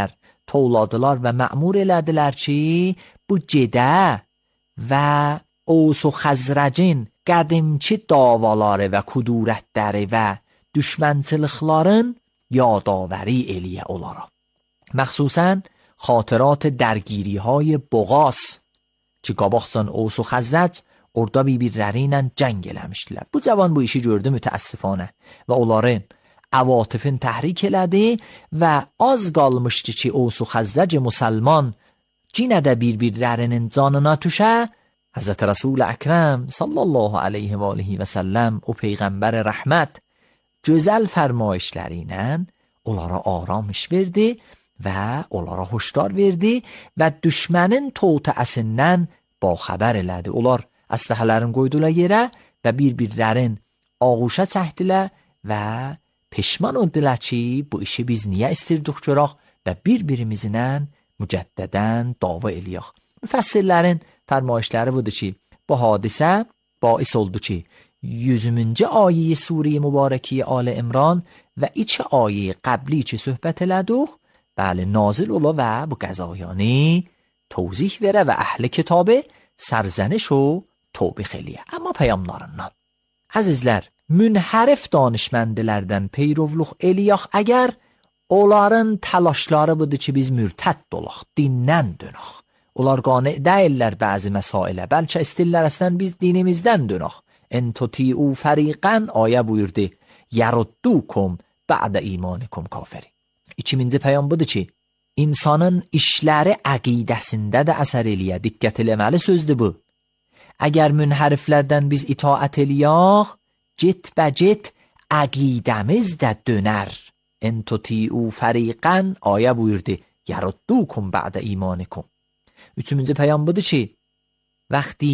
to'ladılar və məmur elədilər ki, bu gedə və Ows و Xəzrəcin qədimçi davaları və kudurətləri və düşmənçiliklərin yadavəri eləyə onlara. Məxsusən خاطرات درگیری های بغاس که qabaqcan Ows و Xəzrəc orada bir-birləri ilə cəng eləmişdilər. Bu cavan bu işi gördü mütəəssifanə və onların əvatifin təhrik elədi və az qalmışdı ki Ows و Xəzrəc müsəlman cinə də bir-birlərinin canına düşə. Həzrət Rəsul Əkrəm sallallahu aleyhi və alihi və səlləm o peyğəmbər rəhmət gözəl fərmayişləri ilə onlara aramış verdi və onlara hoşdar verdi və düşmənin toğtəsindən baxəbər elədi. Onlar əsləhələrin qoydular yerə və bir-birlərin ağuşa çəkdilər və peşman oldular ki, bu işi biz niyə istirdik görək və bir-birimizlə mücəddədən dava eləyək. Müfəssirlərin fərmayişləri budur ki, bu hadisə باعث oldu ki, yüzümüncü ayeyi Sure-i Mübarəki Al İmran və iki ayeyi qəbli ki söhbət elədik, bəli, nazil ola və bu qəzayani توضیح verə və əhli kitabı sərzəniş o توبیخ eləyə. Amma peyamlarından. Əzizlər, münhərif danışməndilərdən peyrovluq eləyək əgər onların təlaşları budur ki, biz mürtədd olaq, dindən dönək. Onlar qane deyirlər bəzi məsailə, bəlkə istirlər əslən biz dinimizdən dönək. En tuti'u fəriqən ayə buyurdu, yəruddukum bə'də imanikum kafiri. İkinci peyam budur ki, insanın işləri əqidəsində də əsər eləyə, diqqət eləməli sözdür bu. Əgər münhəriflərdən biz itaət eləyək, get bəcet əqidəmiz də dönər. En tuti'u fəriqən ayə buyurdu, yəruddukum bə'də imanikum. Üçüncü peyam budur ki, vəxti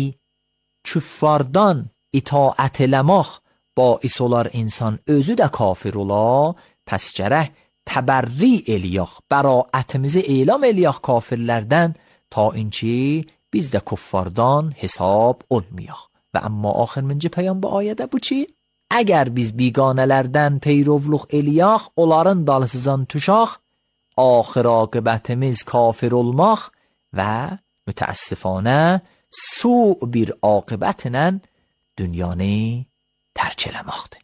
küffardan itaət eləmək bais olar insan özü də kafir ola, pəs gərək təbərri eləyək, bəraətimizi elam eləyək kafirlərdən ta inki biz də kuffardan hesab olmayaq. Və amma axırıncı peyam bu ayədə bu ki, əgər biz biganələrdən peyrovluq eləyək, onların dalısızan tuşaq, axır aqibətimiz kafir olmaq və mütəəssifanə su bir aqibətlə dünyanı tərk eləməkdir.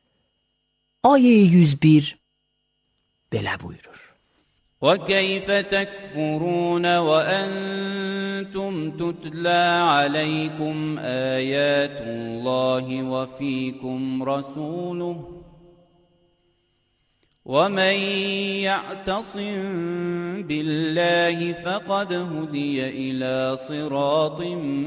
Ayə yüz bir belə buyurur. وَكَيْفَ تَكْفُرُونَ وَأَنْتُمْ تُتْلَى عَلَيْكُمْ آيَاتُ اللَّهِ وَفِيكُمْ رَسُولُهُ وَمَنْ يَعْتَصِمْ بِاللَّهِ فَقَدْ هُدِيَ إِلَى صِرَاطٍ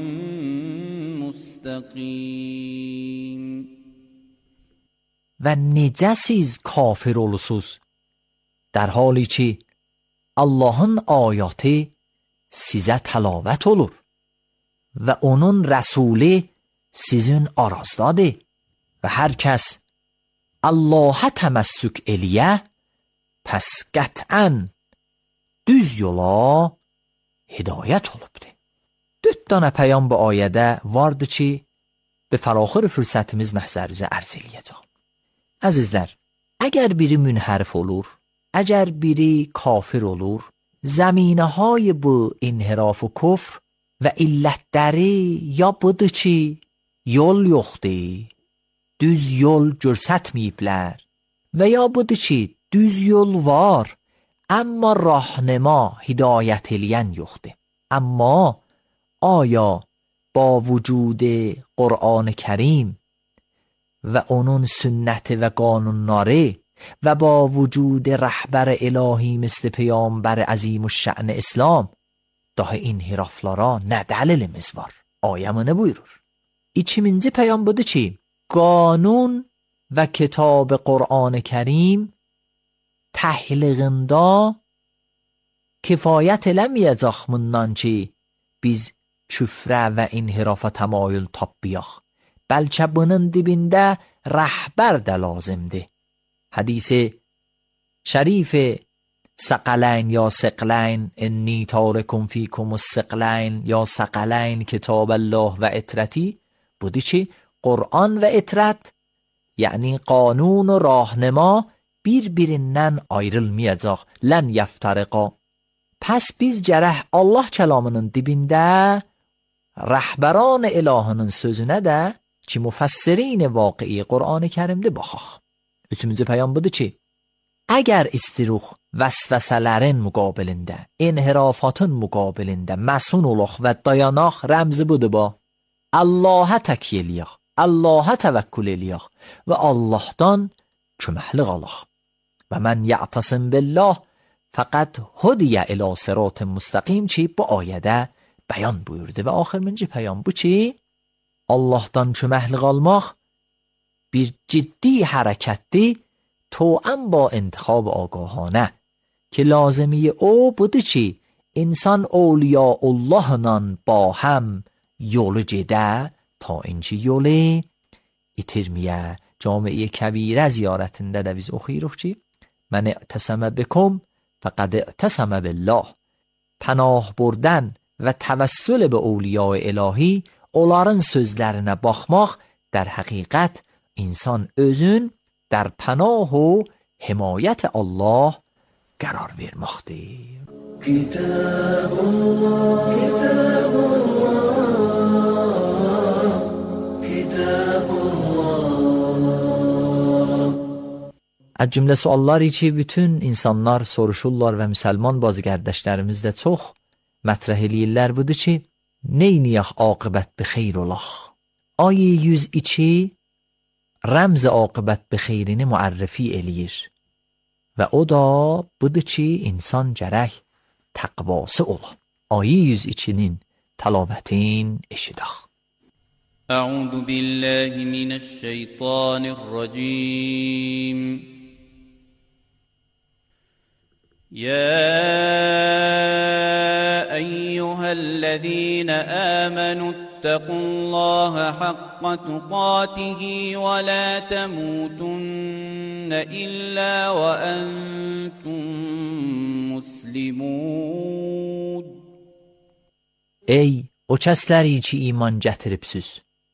مُسْتَقِيمٍ. و necə siz kafir olursunuz در حالی ki Allah'ın ayatı sizə təlavət olur və onun rəsuli sizin arazdadır və hər kəs Allah'a təməssük eləyə, pəs qətən düz yola hidayət olubdur. Dörd dənə peyam bu ayədə vardı ki, به فراخر fürsətimiz məhzərizə ərz eləyəcək. Əzizlər, əgər biri münhərif olur, əgər biri kafir olur, zəminəhay bu inhiraf و kufr və illətləri ya budur ki, yol yoxdur, düz yol görsətməyiblər və ya budur ki, düz yol var, amma rahnema, hidayət eləyən yoxdur. Amma آیا با وجود قرآن کریم و onun sünnəti və qanunları və با وجود rəhbər ilahi مثل پیامبر عظیم الشأن İslam daha inhiraflara nə dəlilimiz var? Ayəmə nə buyurur? İkinci peyam budur ki, qanun və kitab Qur'an-ı Kərim təhliğində kifayət eləməyəcək bundan ki, biz küfrə və inhirafa təmayül tapbiyaq. Bəlkə bunun dibində rəhbər də lazımdır. Hadisi şərif سقلین یا سقلین انی تارکم فیکم السقلین یا سقلین کتاب الله و اطرتی بودی چی؟ قرآن و اطرت یعنی قانون و راهنما bir birindən ayrılmayacaq. Lən yəftərqa Pəs biz gərək Allah kəlamının dibində rəhbəran ilahının sözünə də ki, müfəssirin vaqi'i Qur'an-ı Kərimdə baxaq. Üçüncü pəyam budur ki, əgər istiruq vəsvəsələrin müqabilində, inhirafatın müqabilində məsun olaq və dayanaq rəmzi budur ba. Allah'a təkiyə eləyək, Allah'a təvəkkül eləyək və Allahdan köməklik alaq. Və mən ya'tasim billah fəqət hudiyə ilə sırat-ı müstəqim ki, bu ayədə bəyan buyurdu. Və axırıncı pəyam bu ki, Allahdan köməklik almaq bir ciddi hərəkətdir توأم با انتخاب آگاهانه که لازمی او بوده چی انسان اولیاء الله نان با هم یول جده تا اینچی یولی ایترمیه جامعه کبیره زیارتنده دویز اخیروخ چی من اعتصم بکم فقد اعتصم بالله پناه بردن و توسل به اولیاء الهی onların sözlerine bakmak در حقیقت insan özün در پناه و حمایت الله قرار vermektir. کتاب الله کتاب الله کتاب الله. از cümle sualları ki bütün insanlar soruşurlar və müsəlman bazı qardaşlarımız da çox mətrəh eləyirlər budur ki, neyniyək aqibət bi xeyr olaq. Ayə yüz iki رمز عاقبت به خیرینی معرفی eləyir və o da budur ki insan gərək təqvası ola. Ayə yüz ikinin təlavətin eşidək. أعوذ بالله من الشيطان الرجيم. يا أيها الذين آمنوا اتقوا الله حق تقاته ولا تموتن إلا وأنتم مسلمون. Ey o kəsləri ki iman gətiribsiz,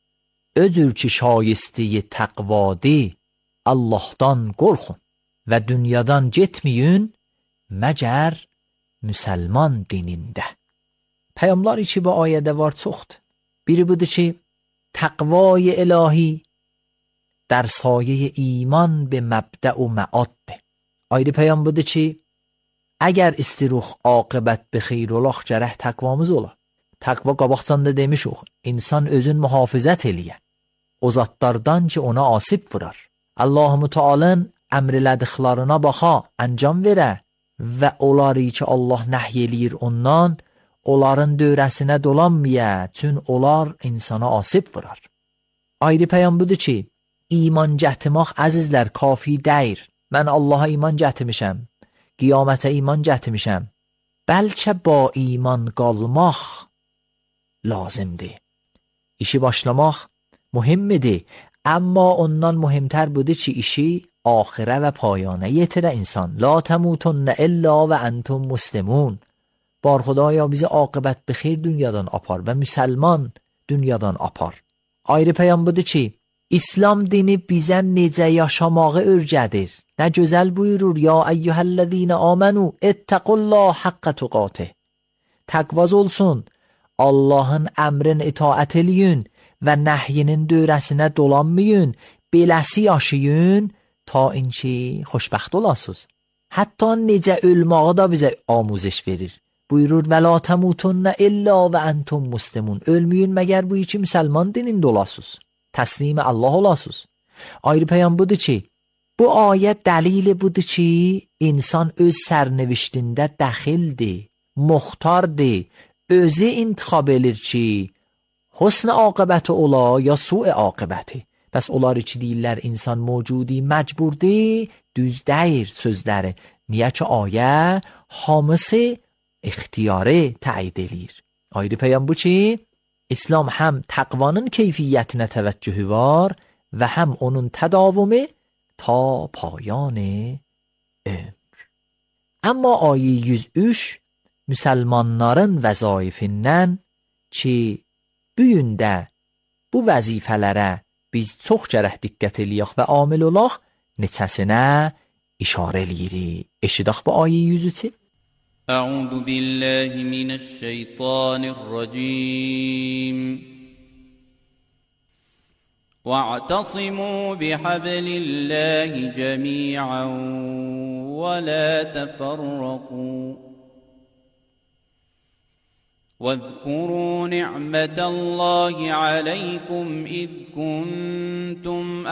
özür ki şayəstəyi təqvadır, Allahdan qorxun və dünyadan getməyin məgər müsəlman dinində. Peyğəmbər ki bu ayədə var çoxdur. Biri budur ki təqvای الهی در سایه ایمان به مبدأ و معادdır. Ayrı peyam budur ki əgər istiruq aqibət bi xeyr olaq gərək təqvamız ola. Təqva qabaqcanda demişuq, insan özün mühafizət eləyə. O zatlardan ki ona asib vurar. Allah-u Teala'nın əmrələdiklarına baxa, əncam verə və onları ki Allah nəhy eləyir ondan, onların dövrəsinə dolanmaya, çün onlar insana asib vurar. Ayrı peyam budur ki, iman gətirmək əzizlər kafi deyir. Mən Allaha iman gətirmişəm, qiyamətə iman gətirmişəm. Bəlkə ba iman qalmaq lazımdır. İşi başlamaq mühimmidir, amma ondan mühimtər budur ki, işi آخره و پایانه yetirə insan. لا تموتن الا و انتم مسلمون. بار خدایا bizi عاقبت به خیر dünyadan apar və müsəlman dünyadan apar. Ayrı peyam budur ki, İslam dini bizə necə yaşamağı öyrədir. Nə gözəl buyurur, ya eyyuhellezine amenu ittaqullah haqqa tuqatih. Təqvaz olsun, Allahın əmrin itaat eləyin və nəhyinin dövrəsinə dolanmayın, beləsi yaşayın ta inki xoşbəxt olasınız. Hətta necə ölməyi da bizə amuzəş verir. Buyurur, və la təmutunna illa və entum muslimun. Ölməyin məgər bu iki müsəlman dinində olasınız. Təslim Allah olasınız. Ayrı peyam budur ki, bu ayət dəlili budur ki, insan öz sərnevişdində dəxildir, muxtardır, özü intiqab edir ki, husn aqibəti ola ya su'e aqibəti. Bəs onlar ki deyirlər insan mövcudi məcburdir, düz deyir sözləri. Niyə ki ayə hamısı ixtiyarı təid edir. Ayrı peyam bu ki, İslam həm təqvanın keyfiyyətinə təvəccühü var və həm onun tədavümü ta payان ömr. Amma ayə yüz üç müsəlmanların vəzaifindən ki, bu gündə bu vəzifələrə biz çox gərək diqqət eləyək və amil olaq, neçəsinə işarə eləyirik. Eşidək bu ayə yüz üçü. اعوذ بالله من الشیطان الرجیم واعتصموا بحبل الله جميعا ولا تفرقوا واذكروا نعمة الله عليكم إذ كنتم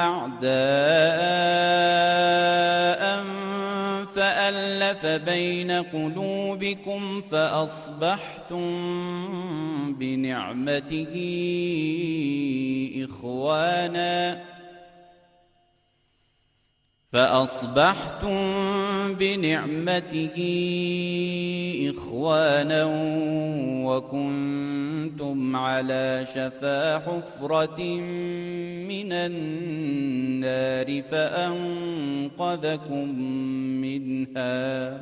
أعداء فألف بين قلوبكم فأصبحتم بنعمته إخوانا فأصبحتم بنعمته إخوانا وكنتم على شفا حفرة من النار فأنقذكم منها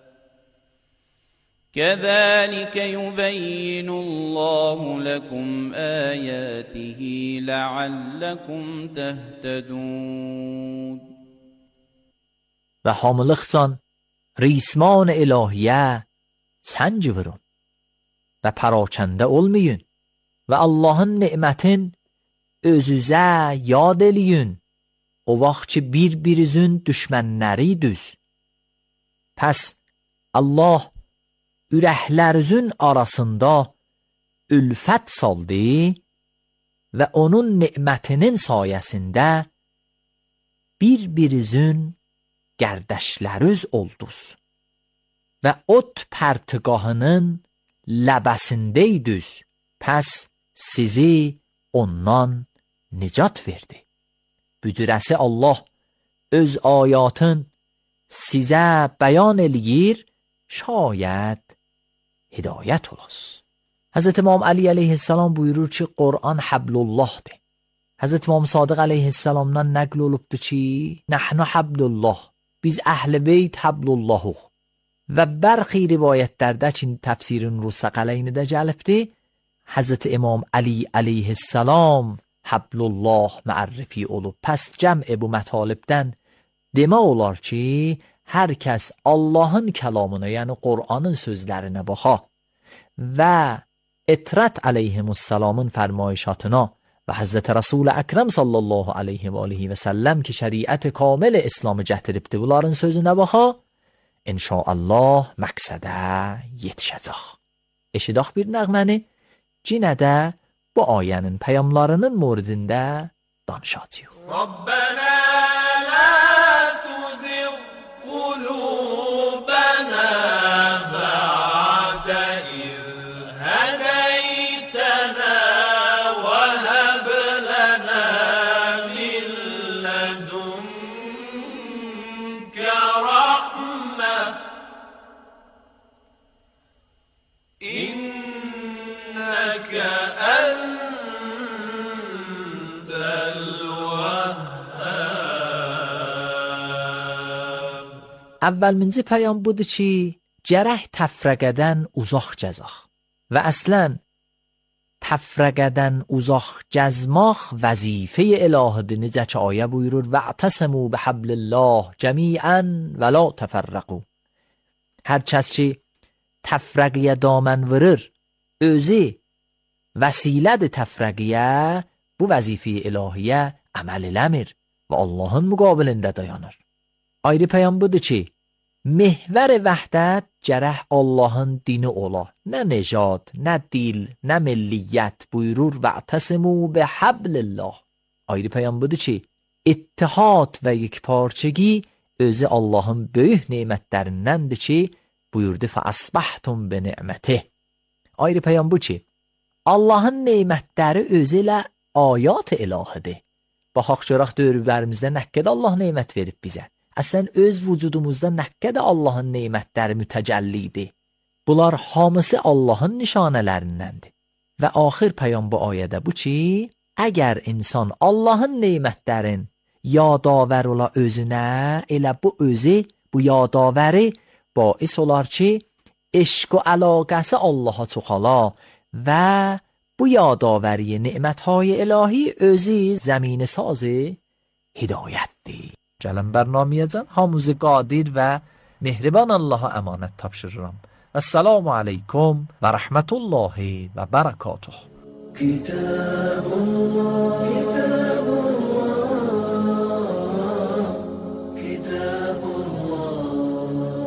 كذلك يبين الله لكم آياته لعلكم تهتدون. Ve hamılıqsan risman ilahiye səncə vurun və parakəndə olmayın və Allahın nimətin özünüzə yad eləyin o vaxt ki bir-birinizin düşmənləriydiniz. Pəs Allah ürəklərinizin arasında ülfət saldı və onun nimətinin sayəsində bir-birinizin gərdəşləriniz oldunuz və ot pərtigahının ləbəsindəydiniz. Pəs sizi ondan nicat verdi. Büdürəsi Allah öz ayatın sizə bəyan eləyir, şayət hidayət olas. Həzrət İmam Ali əleyhissalam buyurur ki, Qur'an Hablullahdır. Həzrət İmam Sadiq əleyhissalamdan nəql olubdur ki, Nəhnu Hablullah, biz əhl-i beyt Hablullahuq. Və bərxi rivayətlərdə ki, təfsirin Rusaqələynidə gəlibdir, Həzrət İmam Ali əleyhissalam Hablullah müərrifi olub. Pəs cəm bu mətalibdən demək olar ki, hər kəs Allahın kəlamına, yəni Qur'anın sözlərinə baxa və İtrət əleyhimussalamın fərmayişatına və Həzrət Rasul Əkrəm sallallahu aleyhi və aleyhi və səlləm ki, şəriət kamil İslamı gətiribdir, bunların sözünə baxa, inşaallah məqsədə yetişəcək. Eşidək bir nəğməni, cinə də bu ayənin pəyamlarının muridində danışacaq. Rabbənə lə tuzigh qulubənə bə'də iz hədəytənə və həb lənə min lədunkə rəhmə İnnəkə Əvvəlminci pəyam budur ki, gərək təfrəqədən uzaq gəzək və əslən təfrəqədən uzaq gəzmək vəzifə ilahidir. Necə ki ayə buyurur va'tasimu bihablillah cəmiən və la təfərrəqu. Hər kəs ki təfrəqiyə damən vurur, özü vəsilədir təfrəqiyə, bu vəzifə ilahiyə əməl eləmir və Allahın müqabilində dayanır. Ayrı pəyam budur ki, mehvər vəhdət gərək Allahın dini ola. Nə necad, nə dil, nə milliyyət buyurur va'tasimu bihablillah. Ayrı pəyam budur ki, ittihad və yekparçıgi özü Allahın böyük nemətlərindəndir ki, buyurdu fəasbahtum bi ni'metih. Ayrı pəyam bu ki, Allahın nemətləri özü ilə ayat ilahidir. Baxaq görək dövrlərimizdə nə qədər Allah nemət verib bizə. Əslən öz vücudumuzda nə qədər Allahın nemətləri mütəcəllidir. Bunlar hamısı Allahın nişanələrindəndir. Və axir pəyam bu ayədə bu ki, əgər insan Allahın nemətlərin yadavər ola özünə, elə bu özü, bu yadavəri bais olar ki, eşq و əlaqəsi Allaha çoxala və bu yadavəri nemətهای الهی özü zəmini sazı hidayətdir. Gələn bərnaməyə hamımızı qadir və mehriban Allaha əmanət tapşırıram. السلام علیکم و رحمت الله و برکاته. كتاب الله